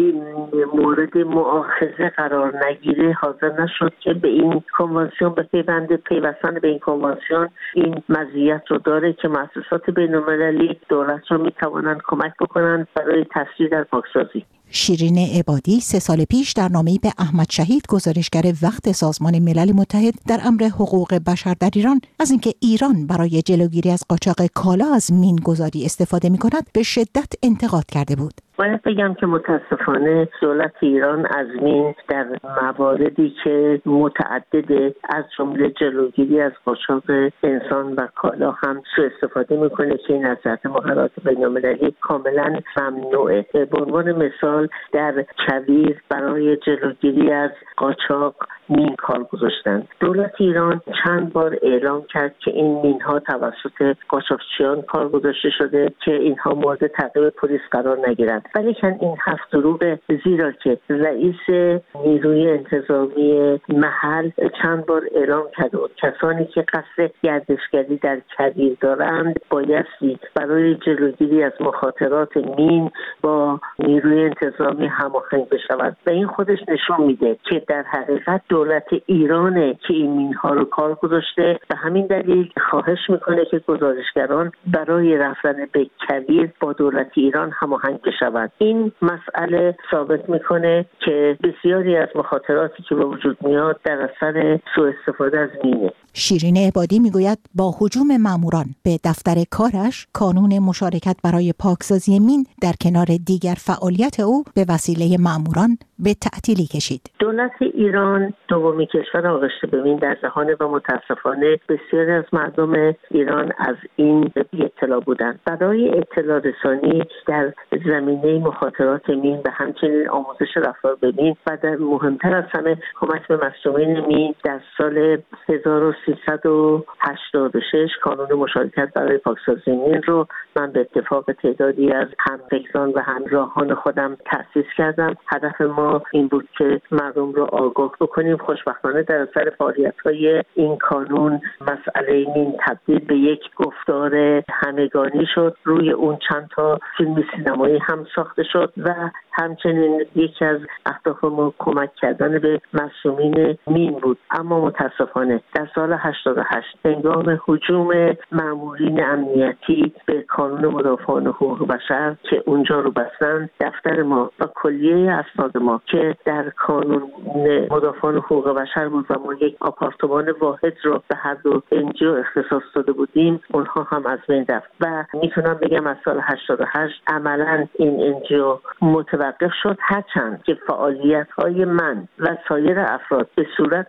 T: مورد مؤاخذه قرار نگیره حاضر نشد که به این کنوانسیون بپیونده. پیوستن به این کنوانسیون این مزیت رو داره که مؤسسات بین‌المللی دولت رو میتوانند کمک بکنند برای تسریع در پاکسازی.
I: شیرین عبادی سه سال پیش در نامه‌ای به احمد شهید، گزارشگر وقت سازمان ملل متحد در امر حقوق بشر در ایران، از اینکه ایران برای جلوگیری از قاچاق کالا از مین گذاری استفاده می‌کند به شدت انتقاد کرده بود.
T: باید بگم که متاسفانه دولت ایران از مین در مواردی که متعدد از جمله جلوگیری از قاچاق انسان و کالا هم سوء استفاده میکنه که این از نظر مقررات بین‌المللی کاملا ممنوعه. به عنوان مثال در کویر برای جلوگیری از قاچاق مین کار گذاشتن. دولت ایران چند بار اعلام کرد که این مین ها توسط قاچاقچیان کار گذاشته شده که اینها مورد تعقیب پلیس قرار نگیرند. ولی کن این حرف دروغه، زیرا که رئیس نیروی انتظامی محل چند بار اعلام کرده بود کسانی که قصد گردشگری در کویر دارند بایستی برای جلوگیری از مخاطرات مین با نیروی انتظامی هماهنگ بشوند و این خودش نشون میده که در حقیقت دولت ایرانه که این مین‌ها رو کار گذاشته و همین دلیل خواهش میکنه که گزارشگران برای رفتن به کویر با دولت ایران هماهنگ بشوند. این مسئله ثابت میکنه که بسیاری از مخاطراتی که به وجود میاد در اثر سوء استفاده از مینه.
I: شیرین عبادی میگوید با هجوم ماموران به دفتر کارش، کانون مشارکت برای پاکسازی مین در کنار دیگر فعالیت او به وسیله ماموران به تعطیلی کشید.
T: دولت ایران دومین کشور آغشته به مین در جهان و متاسفانه بسیاری از مردم ایران از این بی اطلاع بودند. برای اطلاع رسانی در زمینه مخاطرات مین و همچنین آموزش رفتار به مین و در مهمتر از همه کمک به مصدومین مین در سال هزار و سیصد و هشتاد و شش کانون مشارکت برای پاکسازی مین رو من به اتفاق تعدادی از همفکران و همراهان خودم تأسیس کردم. هدف ما این بود که مردم رو آگاه بکنیم. خوشبختانه در اثر فعالیت‌های این کانون مسئله مین تبدیل به یک گفتار همگانی شد. روی اون چند تا فیلم سینمایی هم ساخته شد و همچنین یکی از اهداف ما کمک کردن به مصدومین مین بود. اما متاسفانه در سال هشتاد و هشت هنگام هجوم مامورین امنیتی به کانون مدافعان حقوق بشر که اونجا رو بستن، دفتر ما و کلیه اسناد ما که در کانون مدافعان حقوق بشر بود و ما یک آپارتمان واحد رو به هر دو انجیو اختصاص داده بودیم، اونها هم از بین رفت و میتونم بگم از سال هشتاد و هشت عملا این انجیو متوقف شد، هرچند که فعالیت‌های من و سایر افراد به صورت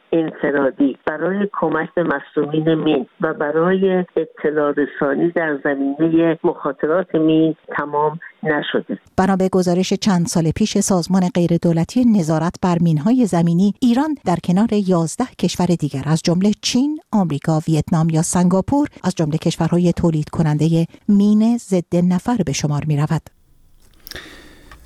T: انفرادی برای کمک به مصدومین مین و برای اطلاع رسانی در زمینه مخاطرات مین تمام نشده.
I: بنا به گزارش چند سال پیش سازمان غیردولتی نظارت بر مین‌های زمینی، ایران در کنار یازده کشور دیگر از جمله چین، آمریکا، ویتنام یا سنگاپور از جمله کشورهای تولید کننده مین ضد نفر به شمار می‌رود.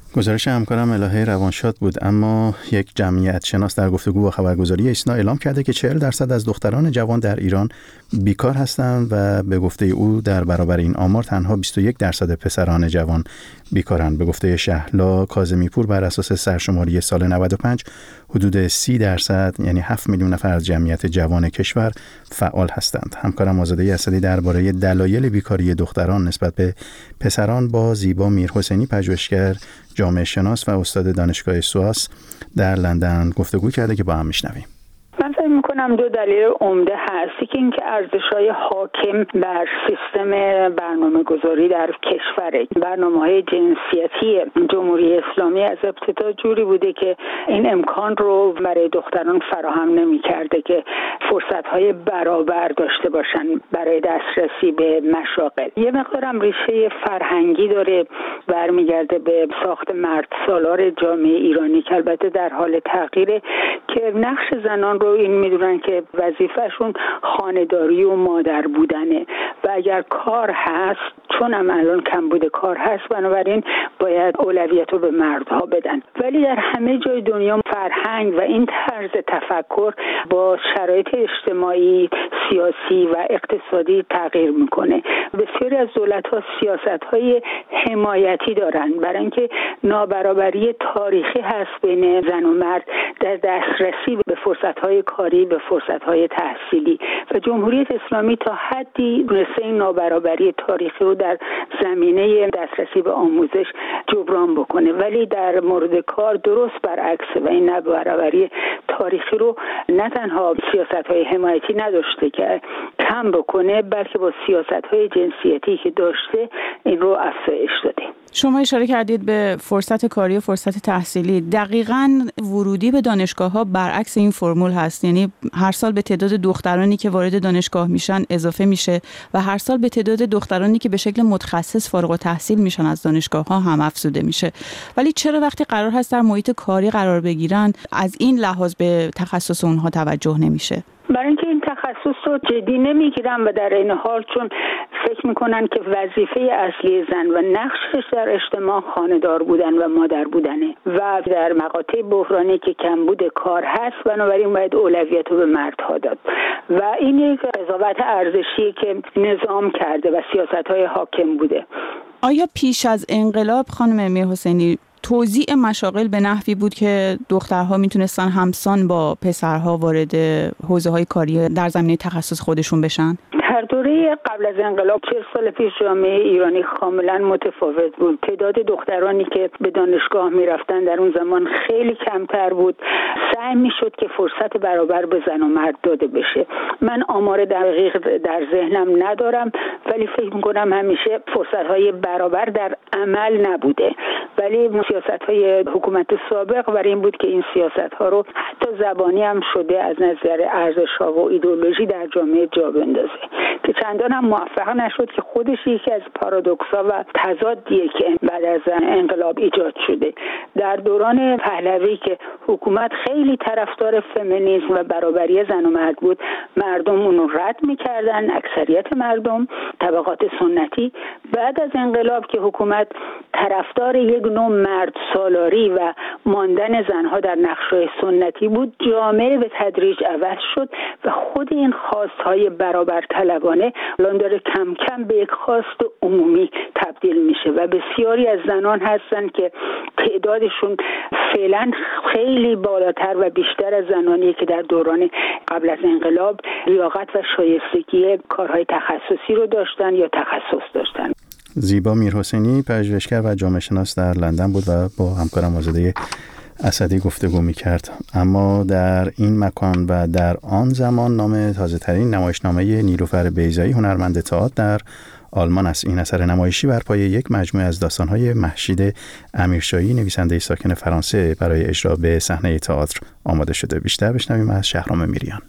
A: گزارش همکارم الهه روانشاد بود. اما یک جمعیت شناس در گفتگو با خبرگزاری ایسنا اعلام کرده که چهل درصد از دختران جوان در ایران بیکار هستند و به گفته او در برابر این آمار تنها بیست و یک درصد پسران جوان بیکارند. به گفته شهلا کاظمی پور بر اساس سرشماری سال نود و پنج حدود سی درصد یعنی هفت میلیون نفر از جمعیت جوان کشور فعال هستند. همکارم آزاده اسدی درباره دلایل بیکاری دختران نسبت به پسران با زیبا میرحسینی پژوهشگر، جامعه شناس و استاد دانشگاه سواس در لندن گفتگو کرده که با هم میشنویم.
U: من فکر میکنم دو دلیل عمده هست. یکی اینکه ارزش‌های حاکم بر سیستم برنامه گذاری در کشور، برنامه‌های جنسیتی جمهوری اسلامی از ابتدا جوری بوده که این امکان رو برای دختران فراهم نمی‌کرده که فرصت‌های برابر داشته باشن برای دسترسی به مشاغل. یه مقدارم ریشه فرهنگی داره، برمیگرده به ساخت مرد سالار جامعه ایرانی که البته در حال تغییره، که نقش زنان رو این میدونن که وظیفهشون خانه‌داری و مادر بودنه و اگر کار هست، چون هم الان کمبود کار هست، بنابراین باید اولویت رو به مردها بدن. ولی در همه جای دنیا فرهنگ و این طرز تفکر با شرایط اجتماعی، سیاسی و اقتصادی تغییر میکنه. بسیاری از دولت‌ها سیاست‌های حمایتی دارن برای اینکه نابرابری تاریخی هست بین زن و مرد در دسترسی به فرصت‌های کاری، به فرصت‌های تحصیلی و جمهوری اسلامی تا حدی تونسته این نابرابری تاریخی رو در زمینه دسترسی به آموزش جبران بکنه، ولی در مورد کار درست برعکسه و این نابرابری تاریخی رو نه تنها سیاست‌های حمایتی نداشته که کم بکنه، بلکه با سیاست‌های جنسیتی که داشته این رو افزایش داده.
V: شما اشاره کردید به فرصت کاری و فرصت تحصیلی. دقیقاً ورودی به دانشگاه‌ها برعکس این فرمول هست، یعنی هر سال به تعداد دخترانی که وارد دانشگاه میشن اضافه میشه و هر سال به تعداد دخترانی که به شکل متخصص فارغ التحصیل میشن از دانشگاه‌ها هم افزوده میشه. ولی چرا وقتی قرار هست در محیط کاری قرار بگیرن از این لحاظ به تخصص اونها توجه نمیشه؟
U: برای اینکه این تخصص رو جدی نمیگیرن و در این حال چون فکر میکنن که وظیفه اصلی زن و نقشش در اجتماع خانه‌دار بودن و مادر بودنه و در مقاطع بحرانی که کمبود کار هست، بنابراین باید اولویت رو به مردها داد و این یک قضاوت ارزشی که نظام کرده و سیاست‌های حاکم بوده.
V: آیا پیش از انقلاب خانم میرحسینی توزیع مشاغل به نحوی بود که دخترها میتونستن همسان با پسرها وارد حوزه‌های کاری در زمینه تخصص خودشون بشن؟
U: در دوره قبل از انقلاب چهل سال پیش جامعه ایرانی کاملا متفاوت بود. تعداد دخترانی که به دانشگاه میرفتن در اون زمان خیلی کمتر بود. سعی میشد که فرصت برابر به زن و مرد داده بشه. من آمار دقیق در ذهنم ندارم، ولی فکر میکنم همیشه فرصت‌های برابر در عمل نبوده، ولی سیاست‌های حکومت سابق برای این بود که این سیاست‌ها رو حتی زبانی هم شده از نظر ارزش‌ها و ایدئولوژی در جامعه جا بندازه که چندان هم موفق نشد، که خودش یکی از پارادوکس‌ها و تضادیه که بعد از انقلاب ایجاد شده. در دوران پهلوی که حکومت خیلی طرفدار فمینیسم و برابری زن و مرد بود، مردم اون رو رد می‌کردن، اکثریت مردم، طبقات سنتی. بعد از انقلاب که حکومت طرفدار یک نوع مرد سالاری و ماندن زنها در نقش‌های سنتی بود، جامعه به تدریج عوض شد و خود این خواست‌های برابر طلبانه الان داره کم کم به یک خواست عمومی تبدیل میشه و بسیاری از زنان هستن که تعدادشون فعلا خیلی بالاتر و بیشتر از زنانی که در دوران قبل از انقلاب لیاقت و شایستگی کارهای تخصصی رو داشتن یا تخصص داشتن.
A: زیبا میرحسینی پژوهشگر و جامعه شناس در لندن بود و با همکارم آزاده اسدی گفتگو می‌کرد. اما در این مکان و در آن زمان نام تازه‌ترین نمایشنامه نیلوفر بیضایی هنرمند تئاتر در آلمان است. این اثر نمایشی بر پایه یک مجموعه از داستان‌های مهشید امیرشاهی نویسنده ساکن فرانسه برای اجرا به صحنه تئاتر آماده شده. بیشتر بشنویم از شهرام میریان.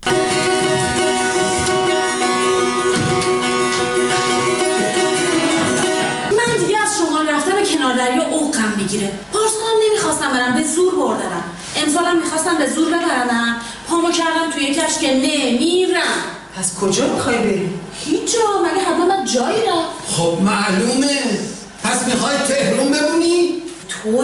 W: دریا اوقم میگیره. پارسال هم نمیخواستم برم، به زور بردنم. امسال هم میخواستم به زور ببرنم، پامو کردم توی کش که نمیرم.
X: پس کجا میخوای بری؟
W: هیچ جا، مگه حتما من جایی رفت؟
X: خب معلومه. پس میخوای تهران بمونی؟
W: تو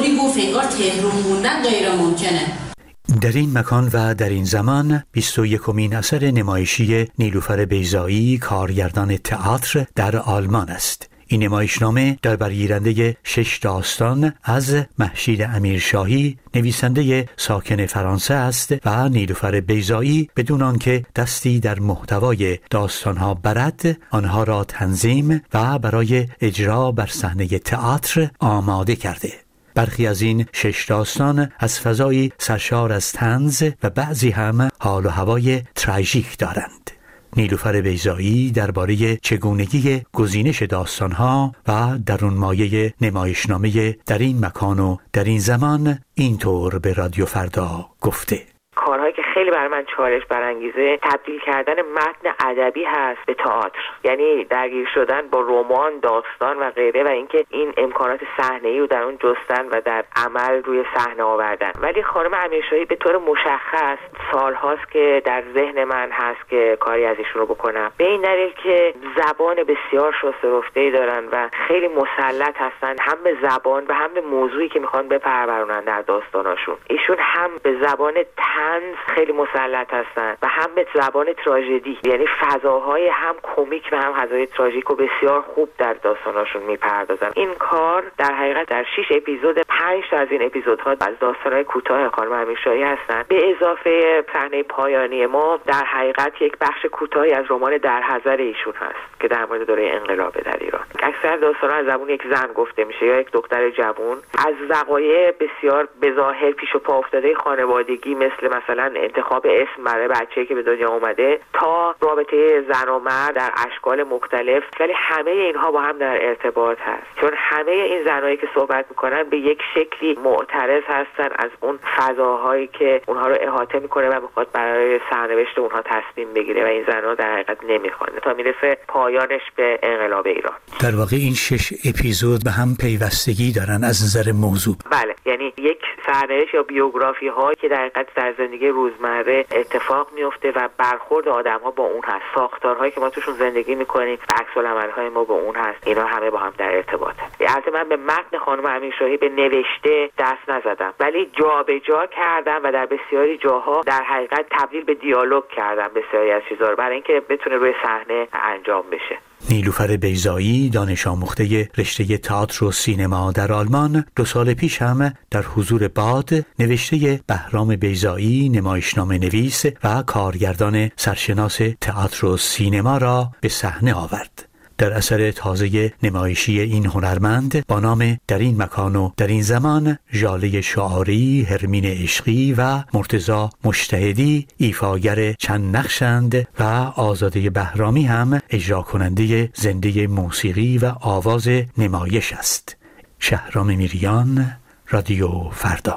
W: انگار تهران موندن غیر ممکنه.
B: در این مکان و در این زمان بیست و یکمین اثر نمایشی نیلوفر بیضایی کارگردان تئاتر در آلمان است. این نمایشنامه در برگیرنده شش داستان از مهشید امیرشاهی نویسنده ساکن فرانسه است و نیلوفر بیضایی بدون آنکه دستی در محتوای داستانها برد آنها را تنظیم و برای اجرا بر صحنه تئاتر آماده کرده. برخی از این شش داستان از فضایی سرشار از طنز و بعضی هم حال و هوای تراژیک دارند. نیلوفر بیضایی درباره چگونگی گزینش داستانها و درون مایه نمایشنامه در این مکان و در این زمان اینطور به رادیو فردا گفته:
F: کارهایی که خیلی برای من چالش برانگیزه تبدیل کردن متن ادبی هست به تئاتر، یعنی درگیر شدن با رمان، داستان و غیره و اینکه این امکانات صحنه‌ای رو در اون جستن و در عمل روی صحنه آوردن. ولی خانم امیرشاهی به طور مشخص سالهاست که در ذهن من هست که کاری از ایشون رو بکنم، به این دلیل که زبان بسیار شسته‌رفته‌ای دارن و خیلی مسلط هستن، هم به زبان و هم به موضوعی که میخوان بپرورونن در داستاناشون. ایشون هم به زبان طنز خیلی مسلط هستن و هم به زبان تراژدی، یعنی فضاهای هم کمیک و هم فضای تراژیک و بسیار خوب در داستاناشون میپردازن. این کار در حقیقت در شش اپیزود، پنج تا از این اپیزودها از داستانهای کوتاه خانم امیرشاهی هستن. به اضافه صحنه پایانی ما در حقیقت یک بخش کوتاهی از رمان در حضر ایشون هست که در مورد دوره انقلاب در ایران. اکثر داستان‌ها از زبون یک زن گفته میشه یا یک دختر جوان، از وقایع بسیار بظاهر پیش و پا افتاده خانوادگی مثل مثلا انتخاب اسم برای بچه‌ای که به دنیا اومده تا رابطه زن و مرد در اشکال مختلف، ولی همه اینها با هم در ارتباط هست، چون همه این زنایی که صحبت میکنن به یک شکلی معترض هستن از اون فضاهایی که اونها رو احاطه میکنه و میخواد برای سرنوشت اونها تصمیم بگیره و این زنها در حقیقت نمیخوان تا میرسه پایانش به انقلاب ایران.
B: در واقع این شش اپیزود به هم پیوستگی دارن از نظر موضوع.
F: بله، یعنی یک سرنوشت یا بیوگرافی هایی که در حقیقت در زندگی روزمره اتفاق میفته و برخورد آدم ها با اون هست، ساختارهایی که ما توشون زندگی میکنیم و عکس العمل‌های ما با اون هست، اینا همه با هم در ارتباطه. البته من به متن خانم امیرشاهی به نوشته دست نزدم، ولی جابجا کردم و در بسیاری جاها در حقیقت تبدیل به دیالوگ کردم بسیاری از چیزا رو برای اینکه بتونه روی صحنه انجام بشه.
B: نیلوفر بیضایی دانش آموخته رشته تئاتر و سینما در آلمان دو سال پیش هم در حضور باد نوشته بهرام بیضایی نمایشنامه نویس و کارگردان سرشناس تئاتر و سینما را به صحنه آورد. در اثر تازه نمایشی این هنرمند با نام در این مکان و در این زمان، ژاله شعاری، هرمین عشقی و مرتضی مجتهدی ایفاگر چند نقشند و آزاده بهرامی هم اجرا کننده زنده موسیقی و آواز نمایش است. شهرام میریان، رادیو فردا.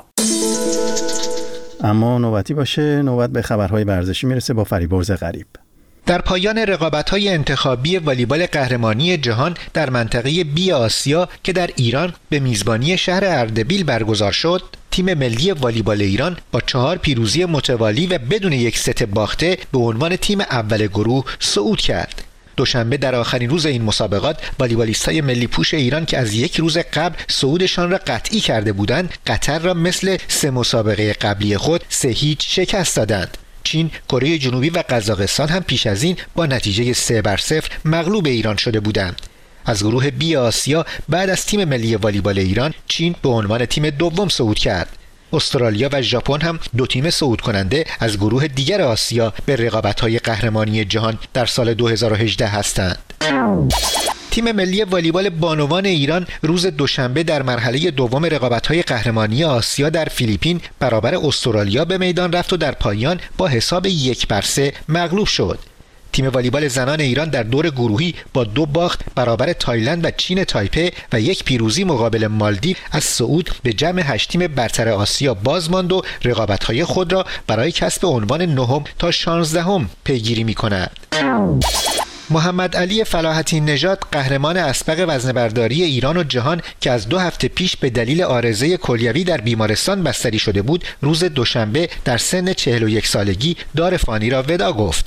A: اما نوبتی باشه، نوبت به خبرهای ورزشی میرسه با فریبرز غریب.
G: در پایان رقابت‌های انتخابی والیبال قهرمانی جهان در منطقه بی آسیا که در ایران به میزبانی شهر اردبیل برگزار شد، تیم ملی والیبال ایران با چهار پیروزی متوالی و بدون یک ست باخته به عنوان تیم اول گروه صعود کرد. دوشنبه در آخرین روز این مسابقات، والیبالیستای ملی پوش ایران که از یک روز قبل صعودشان را قطعی کرده بودند، قطر را مثل سه مسابقه قبلی خود سه هیچ شکست دادند. چین، کره جنوبی و قزاقستان هم پیش از این با نتیجه سه بر صفر مغلوب ایران شده بودند. از گروه بی آسیا بعد از تیم ملی والیبال ایران، چین به عنوان تیم دوم صعود کرد. استرالیا و ژاپن هم دو تیم صعود کننده از گروه دیگر آسیا به رقابت‌های قهرمانی جهان در سال دو هزار و هجده هستند. تیم ملی والیبال بانوان ایران روز دوشنبه در مرحله دوم رقابت‌های قهرمانی آسیا در فیلیپین برابر استرالیا به میدان رفت و در پایان با حساب یک بر سه مغلوب شد. تیم والیبال زنان ایران در دور گروهی با دو باخت برابر تایلند و چین تایپه و یک پیروزی مقابل مالدیو از صعود به جمع هشت تیم برتر آسیا باز ماند و رقابت‌های خود را برای کسب عنوان نهم تا شانزدهم پیگیری می‌کند. محمد علی فلاحتی نژاد قهرمان اسبق وزنه‌برداری ایران و جهان که از دو هفته پیش به دلیل عارضه کلیوی در بیمارستان بستری شده بود، روز دوشنبه در سن چهل و یک سالگی دار فانی را وداع گفت.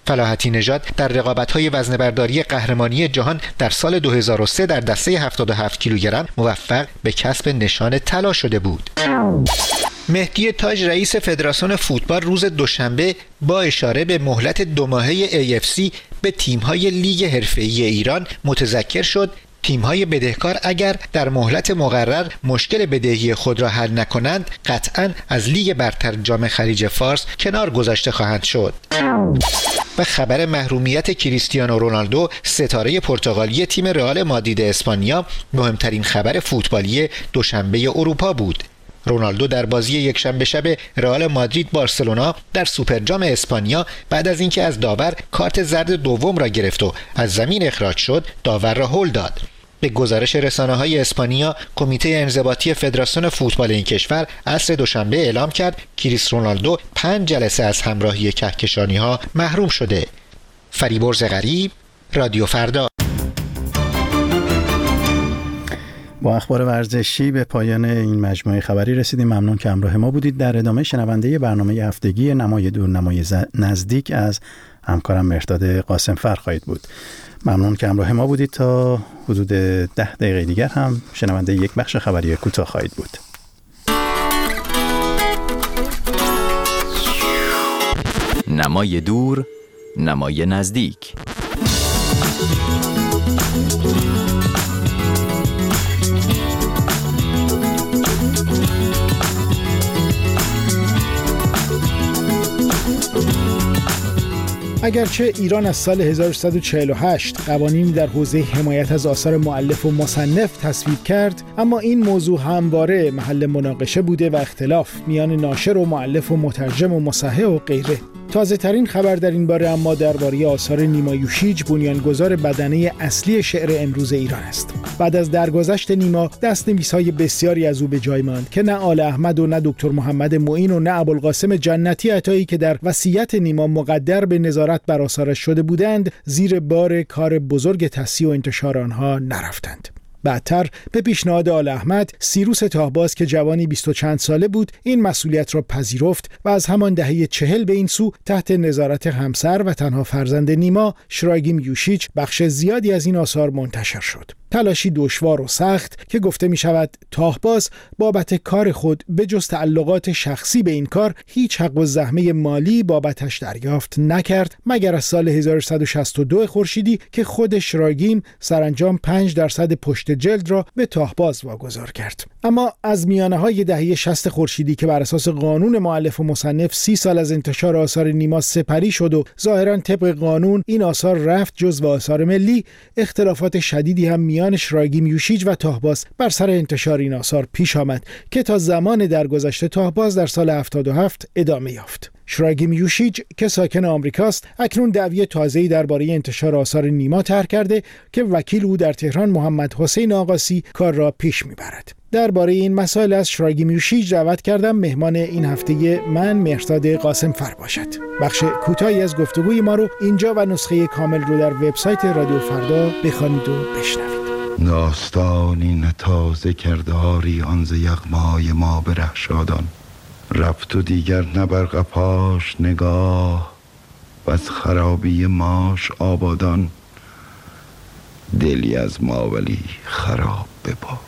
G: فلاحتی نژاد در رقابت‌های وزنه‌برداری قهرمانی جهان در سال دو هزار و سه در دسته هفتاد و هفت کیلوگرم موفق به کسب نشان طلا شده بود. مهدی تاج رئیس فدراسیون فوتبال روز دوشنبه با اشاره به مهلت دو ماهه ای اف سی به تیم‌های لیگ حرفه‌ای ایران متذکر شد تیم‌های بدهکار اگر در مهلت مقرر مشکل بدهی خود را حل نکنند قطعاً از لیگ برتر جام خلیج فارس کنار گذاشته خواهند شد. و خبر محرومیت کریستیانو رونالدو ستاره پرتغالی تیم رئال مادرید اسپانیا مهمترین خبر فوتبالی دوشنبه اروپا بود. رونالدو در بازی یکشنبه شب رئال مادرید بارسلونا در سوپرجام اسپانیا بعد از اینکه از داور کارت زرد دوم را گرفت و از زمین اخراج شد داور را هل داد. به گزارش رسانه‌های اسپانیا، کمیته انضباطی فدراسیون فوتبال این کشور عصر دوشنبه اعلام کرد کریس رونالدو پنج جلسه از همراهی کهکشانی‌ها محروم شده. فریبرز غریب، رادیو فردا.
A: با اخبار ورزشی به پایان این مجموعه خبری رسیدیم. ممنون که همراه ما بودید. در ادامه شنونده برنامه هفتگی نمای دور نمای نزدیک از همکارم مرداد قاسمفر خواهید بود. ممنون که همراه ما بودید. تا حدود ده دقیقه دیگر هم شنونده یک بخش خبری کوتاه خواهید بود.
E: نمای دور نمای نزدیک.
H: اگرچه ایران از سال هزار و سیصد و چهل و هشت قوانینی در حوزه حمایت از آثار مؤلف و مصنف تصویب کرد، اما این موضوع همواره محل مناقشه بوده و اختلاف میان ناشر و مؤلف و مترجم و مصحح و غیره. تازه ترین خبر در این باره اما درباره آثار نیما یوشیج، بنیانگذار بدنه اصلی شعر امروز ایران است. بعد از درگذشت نیما، دست‌نویس‌های بسیاری از او به جای ماند که نه آل احمد و نه دکتر محمد معین و نه ابوالقاسم جنتی عطایی که در وصیت نیما مقدر به نظارت بر آثارش شده بودند، زیر بار کار بزرگ تصحیح و انتشار آنها نرفتند. بعدتر به پیشنهاد آل احمد، سیروس تاهباز که جوانی بیست و چند ساله بود این مسئولیت را پذیرفت و از همان دهه چهل به این سو تحت نظارت همسر و تنها فرزند نیما، شراگیم یوشیج، بخش زیادی از این آثار منتشر شد. تلاشی دشوار و سخت که گفته می شود تاهباز بابت کار خود به جز تعلقات شخصی به این کار هیچ حق و زحمه مالی بابتش دریافت نکرد مگر از سال هزار و سیصد و شصت و دو خورشیدی که خود شراگیم سرانجام پنج درصد پشت جلد را به تاهباز واگذار کرد. اما از میانه های دهه شصت خورشیدی که بر اساس قانون مؤلف و مصنف سی سال از انتشار آثار نیما سپری شد و ظاهرا طبق قانون این آثار رفت جزو آثار ملی، اختلافات شدیدی هم میان شراگیم یوشیج و تاهباز بر سر انتشار این آثار پیش آمد که تا زمان درگذشت تاهباز در سال هفتاد و هفت ادامه یافت. شراگیم یوشیج که ساکن آمریکاست اکنون دعوی تازه‌ای درباره انتشار آثار نیما طرح کرده که وکیل او در تهران محمد حسین آقاسی کار را پیش میبرد. درباره این مسائل از شراگیم یوشیج دعوت کردم مهمان این هفته من مرداد قاسمفر باشد. بخش کوتاهی از گفتگوی ما رو اینجا و نسخه کامل رو در وبسایت رادیو فردا بخوانید و بشنوید.
K: داستانی تازه کرداری آن ز یغمای ما به رهشادان، رفت و دیگر نبر قفاش نگاه و از خرابی ماش آبادان، دلی از ما ولی خراب ببار.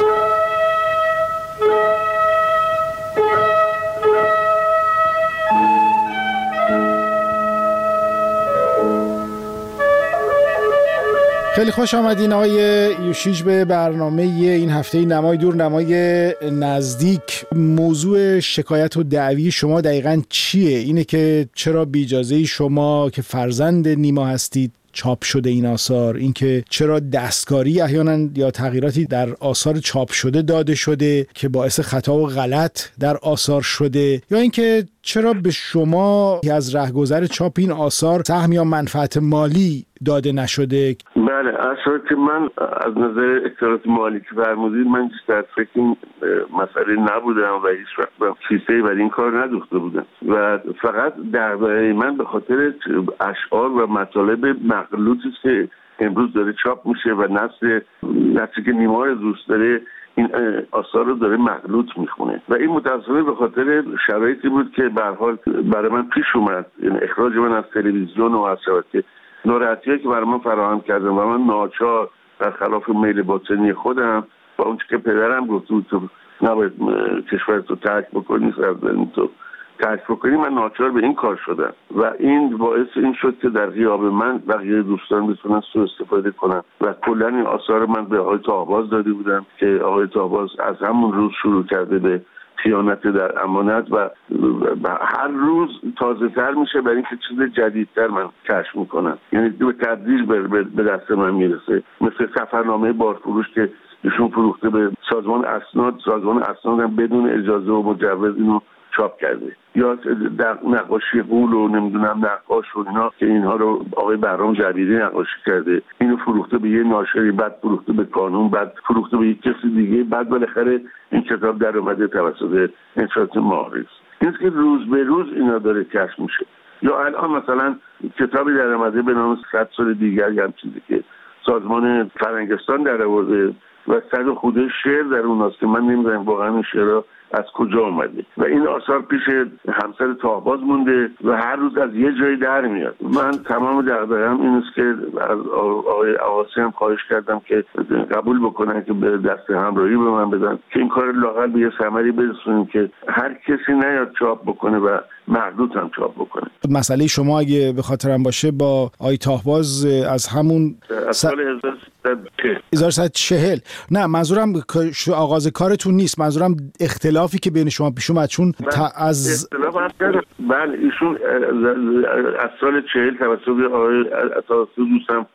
H: خیلی خوش آمدین آقای یوشیج به برنامه این هفته نمای دور نمای نزدیک. موضوع شکایت و دعوی شما دقیقاً چیه؟ اینه که چرا بی اجازه شما که فرزند نیما هستید چاپ شده این آثار؟ اینکه چرا دستکاری احیانا یا تغییراتی در آثار چاپ شده داده شده که باعث خطا و غلط در آثار شده؟ یا اینکه چرا به شما از رهگذر چاپ این آثار سهم یا منفعت مالی داده نشده؟
L: بله، اصلا که من از نظر اختیارات مالی که فرمودید من در فکر این مسئله نبودم و هیچ وقت چیزی برای این کار ندوخته بودم و فقط دغدغه من به خاطر اشعار و مطالب مغلوطی که امروز داره چاپ میشه و نسل نسلی که نیما رو دوست داره این آثار رو داره مغلوط میخونه و این متأسفانه به خاطر شرایطی بود که به هر حال برای من پیش اومد، یعنی اخراج من از تلویزیون و از شبکه، ناراحتی‌هایی که برای من فراهم کردن و من ناچار در خلاف میل باطنی خودم با اون که پدرم گفت تو نباید کشورت رو ترک بکنی، سرزمین تو ترک بکنی، من ناچار به این کار شدم و این باعث این شد که در غیاب من بقیه دوستان بتونن سوء استفاده کنن و کلا این آثار من به آقای طاهباز داده بودم که آقای طاهباز از همون روز شروع کرده به خیانت در امانت و هر روز تازه تر میشه برای اینکه چیز جدیدتر من کشف میکنم، یعنی به تدریج به دست من میرسه. مثل سفرنامه بارفروش که ایشون فروخته به سازمان اسناد، سازمان اسناد هم بدون اجازه و مجوز اینو چاپ کرده، یا در نقاشی غول و نمیدونم نقاش و اینا که اینها رو آقای بهرام جبیری نقاشی کرده، اینو فروخته به یه ناشری، بعد فروخته به قانون، بعد فروخته به یک کسی دیگه، بعد بالاخره این کتاب در اومده توسط انشاءات معارض. این که روز به روز اینا داره کشف میشه. یا الان مثلا کتابی در اومده به نام صد سال دیگر، هم چیزی که سازمان فرنگستان در آورده و صد خورده شعر در اون هست که من نمیدونم واقعا این شعرها از کجا اومده و این آثار پیش همسر طاهباز مونده و هر روز از یه جایی در میاد. من تمام دغدغه‌ام این است که از آقای عواسی هم خواهش کردم که قبول بکنن که به دست همراهی به من بدن که این کار لااقل به یه ثمری برسونیم که هر کسی نیاد چاپ بکنه و مغلوط هم چاپ بکنه.
H: مسئله شما اگه به خاطرم باشه با آقای طاهباز از همون
L: از سال
H: هزار و سیصد و چهل، نه منظورم آغاز کارتون نیست، منظورم اختلافی که بین شما پیش اومد، چون از
L: اختلاف هم بله ایشون از سال چهل توسط آقای توسط دوستم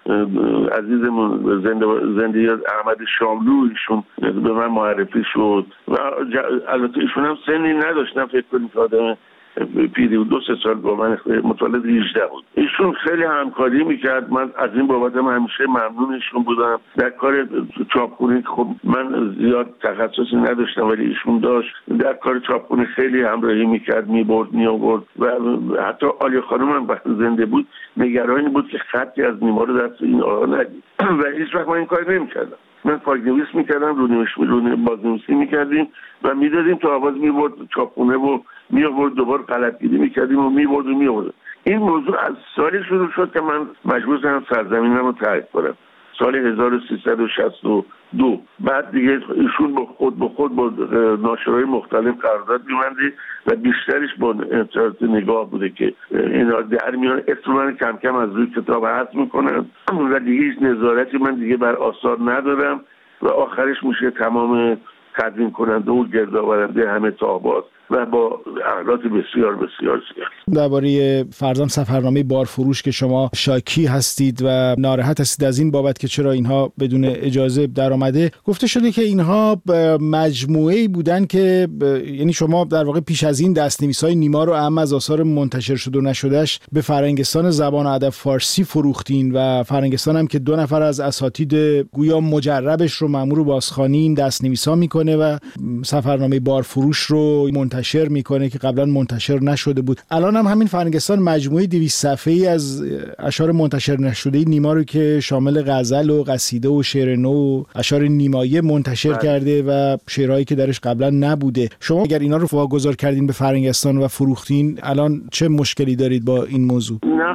L: عزیزمون زنده زنده احمد شاملو ایشون به من معرفی شد و البته ایشون هم سنی نداشتن، فکر کنید که آدم پیری و دو سه سال با من متولد هجده بود. ایشون خیلی همکاری میکرد، من از این بابت هم همیشه ممنون ایشون بودم. در کار چاپخونی خب من زیاد تخصصی نداشتم ولی ایشون داشت، در کار چاپخونی خیلی همراهی میکرد، میبرد میآورد و حتی آلیا خانم هم وقتی زنده بود نگرانی بود که خطی از نیما رو دست این آقا ندید و هیچ وقت من این کار نمیکردم. من پاگنویس میکردم، رونویس رو بازنویسی میکردیم و میدادیم تا آواز میبرد چاپخونه و میآورد، دوباره غلطگیری میکردیم و میبرد و میآورد. این موضوع از سالی شروع شد که من مجبور شدم سرزمینم رو ترک کنم، سال هزار و سیصد و شصت و دو. بعد دیگه ایشون با خود با خود با ناشرهای مختلف قرارداد می‌بنده و بیشترش با انتشارات نگاه بوده که اینا در میان اسم من کم کم از روی کتاب حذف میکنن و دیگه هیچ نظارتی من دیگه بر آثار ندارم و آخرش میشه تمام تدوین کننده و گردآورنده همه طاهباز و با اعلات بسیار بسیار زیاد.
H: درباره فرزام سفرنامه بارفروش که شما شاکی هستید و ناراحت هستید از این بابت که چرا اینها بدون اجازه در آمده، گفته شده که اینها مجموعه‌ای بودن که یعنی شما در واقع پیش از این دست‌نویس‌های نیما رو اهم از آثار منتشر شده و نشدهش به فرنگستان زبان و ادب فارسی فروختین و فرنگستان هم که دو نفر از اساتید گویا مجربش رو مأمور بازخوانی این دست‌نویسا میکنه و سفرنامه بارفروش رو منتشر منتشر میکنه که قبلا منتشر نشده بود. الان هم همین فرنگستان مجموعه دویست صفحه‌ای از اشعار منتشر نشده نیما رو که شامل غزل و قصیده و شعر نو و اشعار نیمایه منتشر بله. کرده و شعرهایی که درش قبلا نبوده. شما اگر اینا رو واگذار کردین به فرنگستان و فروختین، الان چه مشکلی دارید با این موضوع؟
L: نه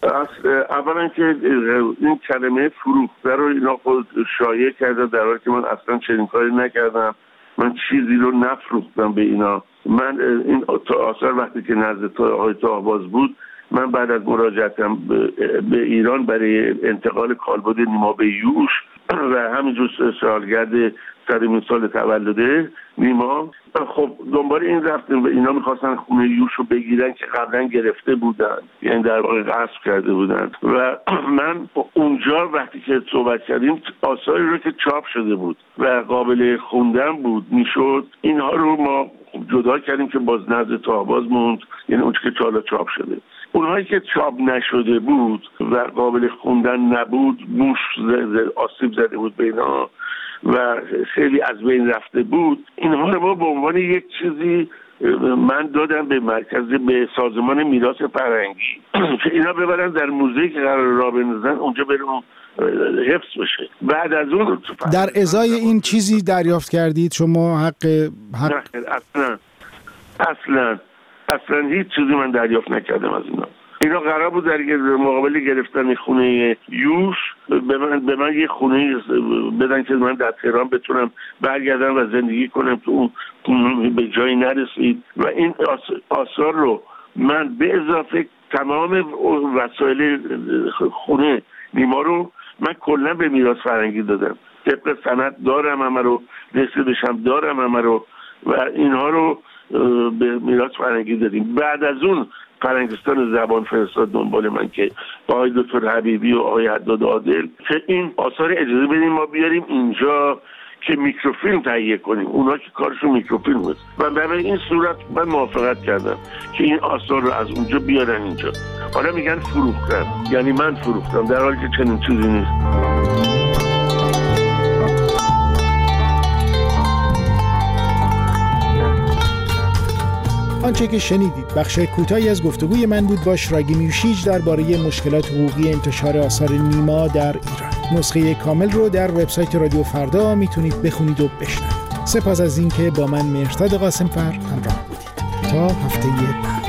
L: اولا که این کلمه فروخته رو اینا خود شایع کرده در حالی که من اصلا چنین کاری نکردم. من چیزی رو نفروختم به اینا. من این آثار وقتی که نزد آقای طاهباز بود، من بعد از مراجعتم به ایران برای انتقال کالبد نیما به یوش و همینجور سالگرد صدمین سال تولد نیما، خب دنبال این رفتیم و اینا میخواستن خونه یوش رو بگیرن که قبلا گرفته بودن، یعنی در واقع غصب کرده بودن و من اونجا وقتی که صحبت کردیم آثاری رو که چاپ شده بود و قابل خوندن بود میشد، اینها رو ما جدا کردیم که باز نزد طاهباز موند، یعنی اون که چالا چاپ شده. اونهایی که چاپ نشده بود و قابل خوندن نبود، موش زد، آسیب زده بود به اینا، و خیلی از بین رفته بود، اینها رو ما به عنوان یک چیزی من دادم به مرکز، به سازمان میراث فرهنگی که اینا ببرن در موزه که قرار راه بندازن اونجا بریم حفظ بشه. بعد از اون
H: در ازای این چیزی دریافت کردید شما حق حق
L: نه اصلا اصلا اصلا هیچ چیزی من دریافت نکردم از اینا. اینا قرار بود در مقابل گرفتن خونه یوش به من به من یه خونه بدن که من در تهران بتونم برگردم و زندگی کنم که اون به جایی نرسید و این آثار رو من به اضافه تمام وسایل خونه نیما رو من کلا به میراث فرهنگی دادم. طبق سند دارم همه رو، رسیدش هم دارم همه رو و اینها رو به میراث فرهنگی دادیم. بعد از اون فرهنگستان زبان فرستاد دنبال من که با آقای دکتر حبیبی و آقای حداد عادل که این آثار اجازه بدیم ما بیاریم اینجا که میکروفیلم تهیه کنیم. اونا که کارشون میکروفیلم است و برای این صورت من موافقت کردم که این آثار رو از اونجا بیارن اینجا. حالا میگن فروختن، یعنی من فروختم، در حالی که چنین چیزی نیست.
H: آنچه که شنیدید بخش کوتاهی از گفتگوی من بود با شراگی میوشیج درباره مشکلات حقوقی انتشار آثار نیما در ایران. نسخه کامل رو در وبسایت رادیو فردا میتونید بخونید و بشنوید. سپاس از اینکه با من مهرداد قاسمفر همراه بودید. تا هفته بعد.